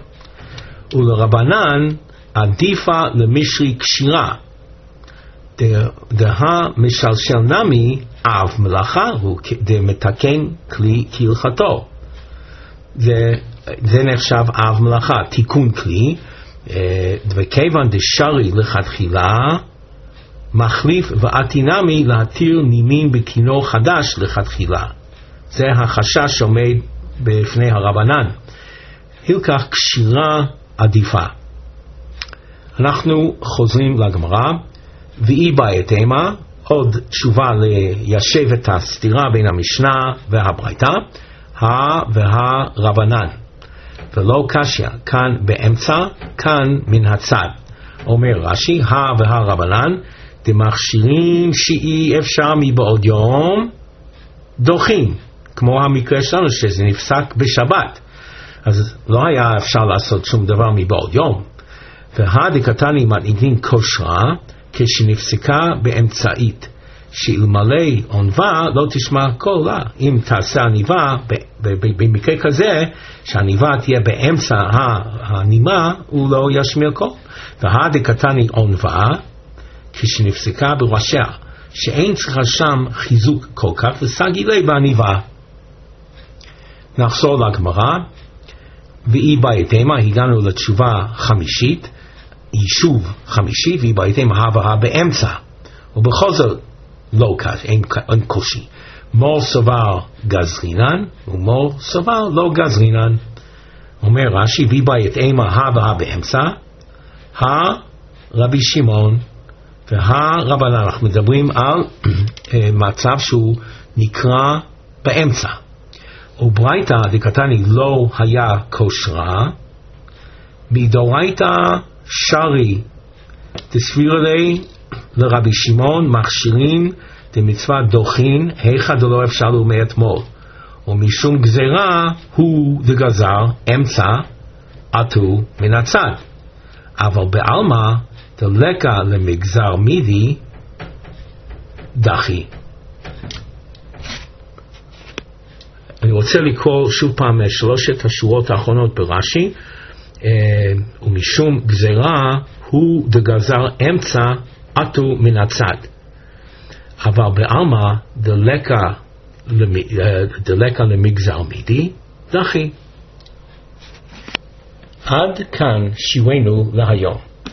A: ולרבנן עדיפה למשרי קשירה, דה משלשל נמי אב מלאכה הוא דמתקן כלי כהלכתו. זה, זה נחשב אב מלאכה, תיקון כלי, וכיוון דשרי לכתחילה מחליף ועתינמי להתיר נימין בכינור חדש לכתחילה. זה החשש שעומד בפני הרבנן. הלקח קשירה עדיפה. אנחנו חוזרים לגמרא, ואי בעיית אימה, עוד תשובה ליישב את הסתירה בין המשנה והברייתא, ה והרבנן. ולא קשיא, כאן באמצע, כאן מן הצד. אומר רש"י, ה והרבנן, דמכשירים שאי אפשר מבעוד יום, דוחים. כמו המקרה שלנו שזה נפסק בשבת. אז לא היה אפשר לעשות שום דבר מבעוד יום. והדקתני מנהיגין כושרה, כשנפסקה באמצעית, שאלמלא עונבה לא תשמע קולה. אם תעשה עניבה, במקרה כזה, שהעניבה תהיה באמצע הנימה, הוא לא ישמיע קול. והדקתני עונבה, כשנפסקה בראשיה, שאין צריכה שם חיזוק כל כך, וסגילי בעניבה. נחזור לגמרא, ואי בהתאמה, הגענו לתשובה חמישית, יישוב חמישי, ואי בהתאמה הבאה באמצע, ובכל זאת לא קש, אין, אין קושי. מור סבר גזרינן, ומור סבר לא גזרינן. אומר רש"י, ואי בהתאמה הבאה באמצע, הרבי שמעון והרבנן. אנחנו מדברים על מצב שהוא נקרא באמצע. וברייתא דקתני לא היה כושרה, מדאורייתא שרי דסבירלי לרבי שמעון מכשירים דמצווה דוחין היכא דלא אפשר לו מאתמול, ומשום גזירה הוא דגזר אמצע עטו מן הצד. אבל בעלמא דלקה למגזר מידי דחי. אני רוצה לקרוא שוב פעם שלושת השורות האחרונות ברש"י. ומשום גזירה הוא דגזר אמצע עטו מן הצד. אבל בעלמא דלקה דלקה למגזר מידי דחי. עד כאן שיעורנו להיום.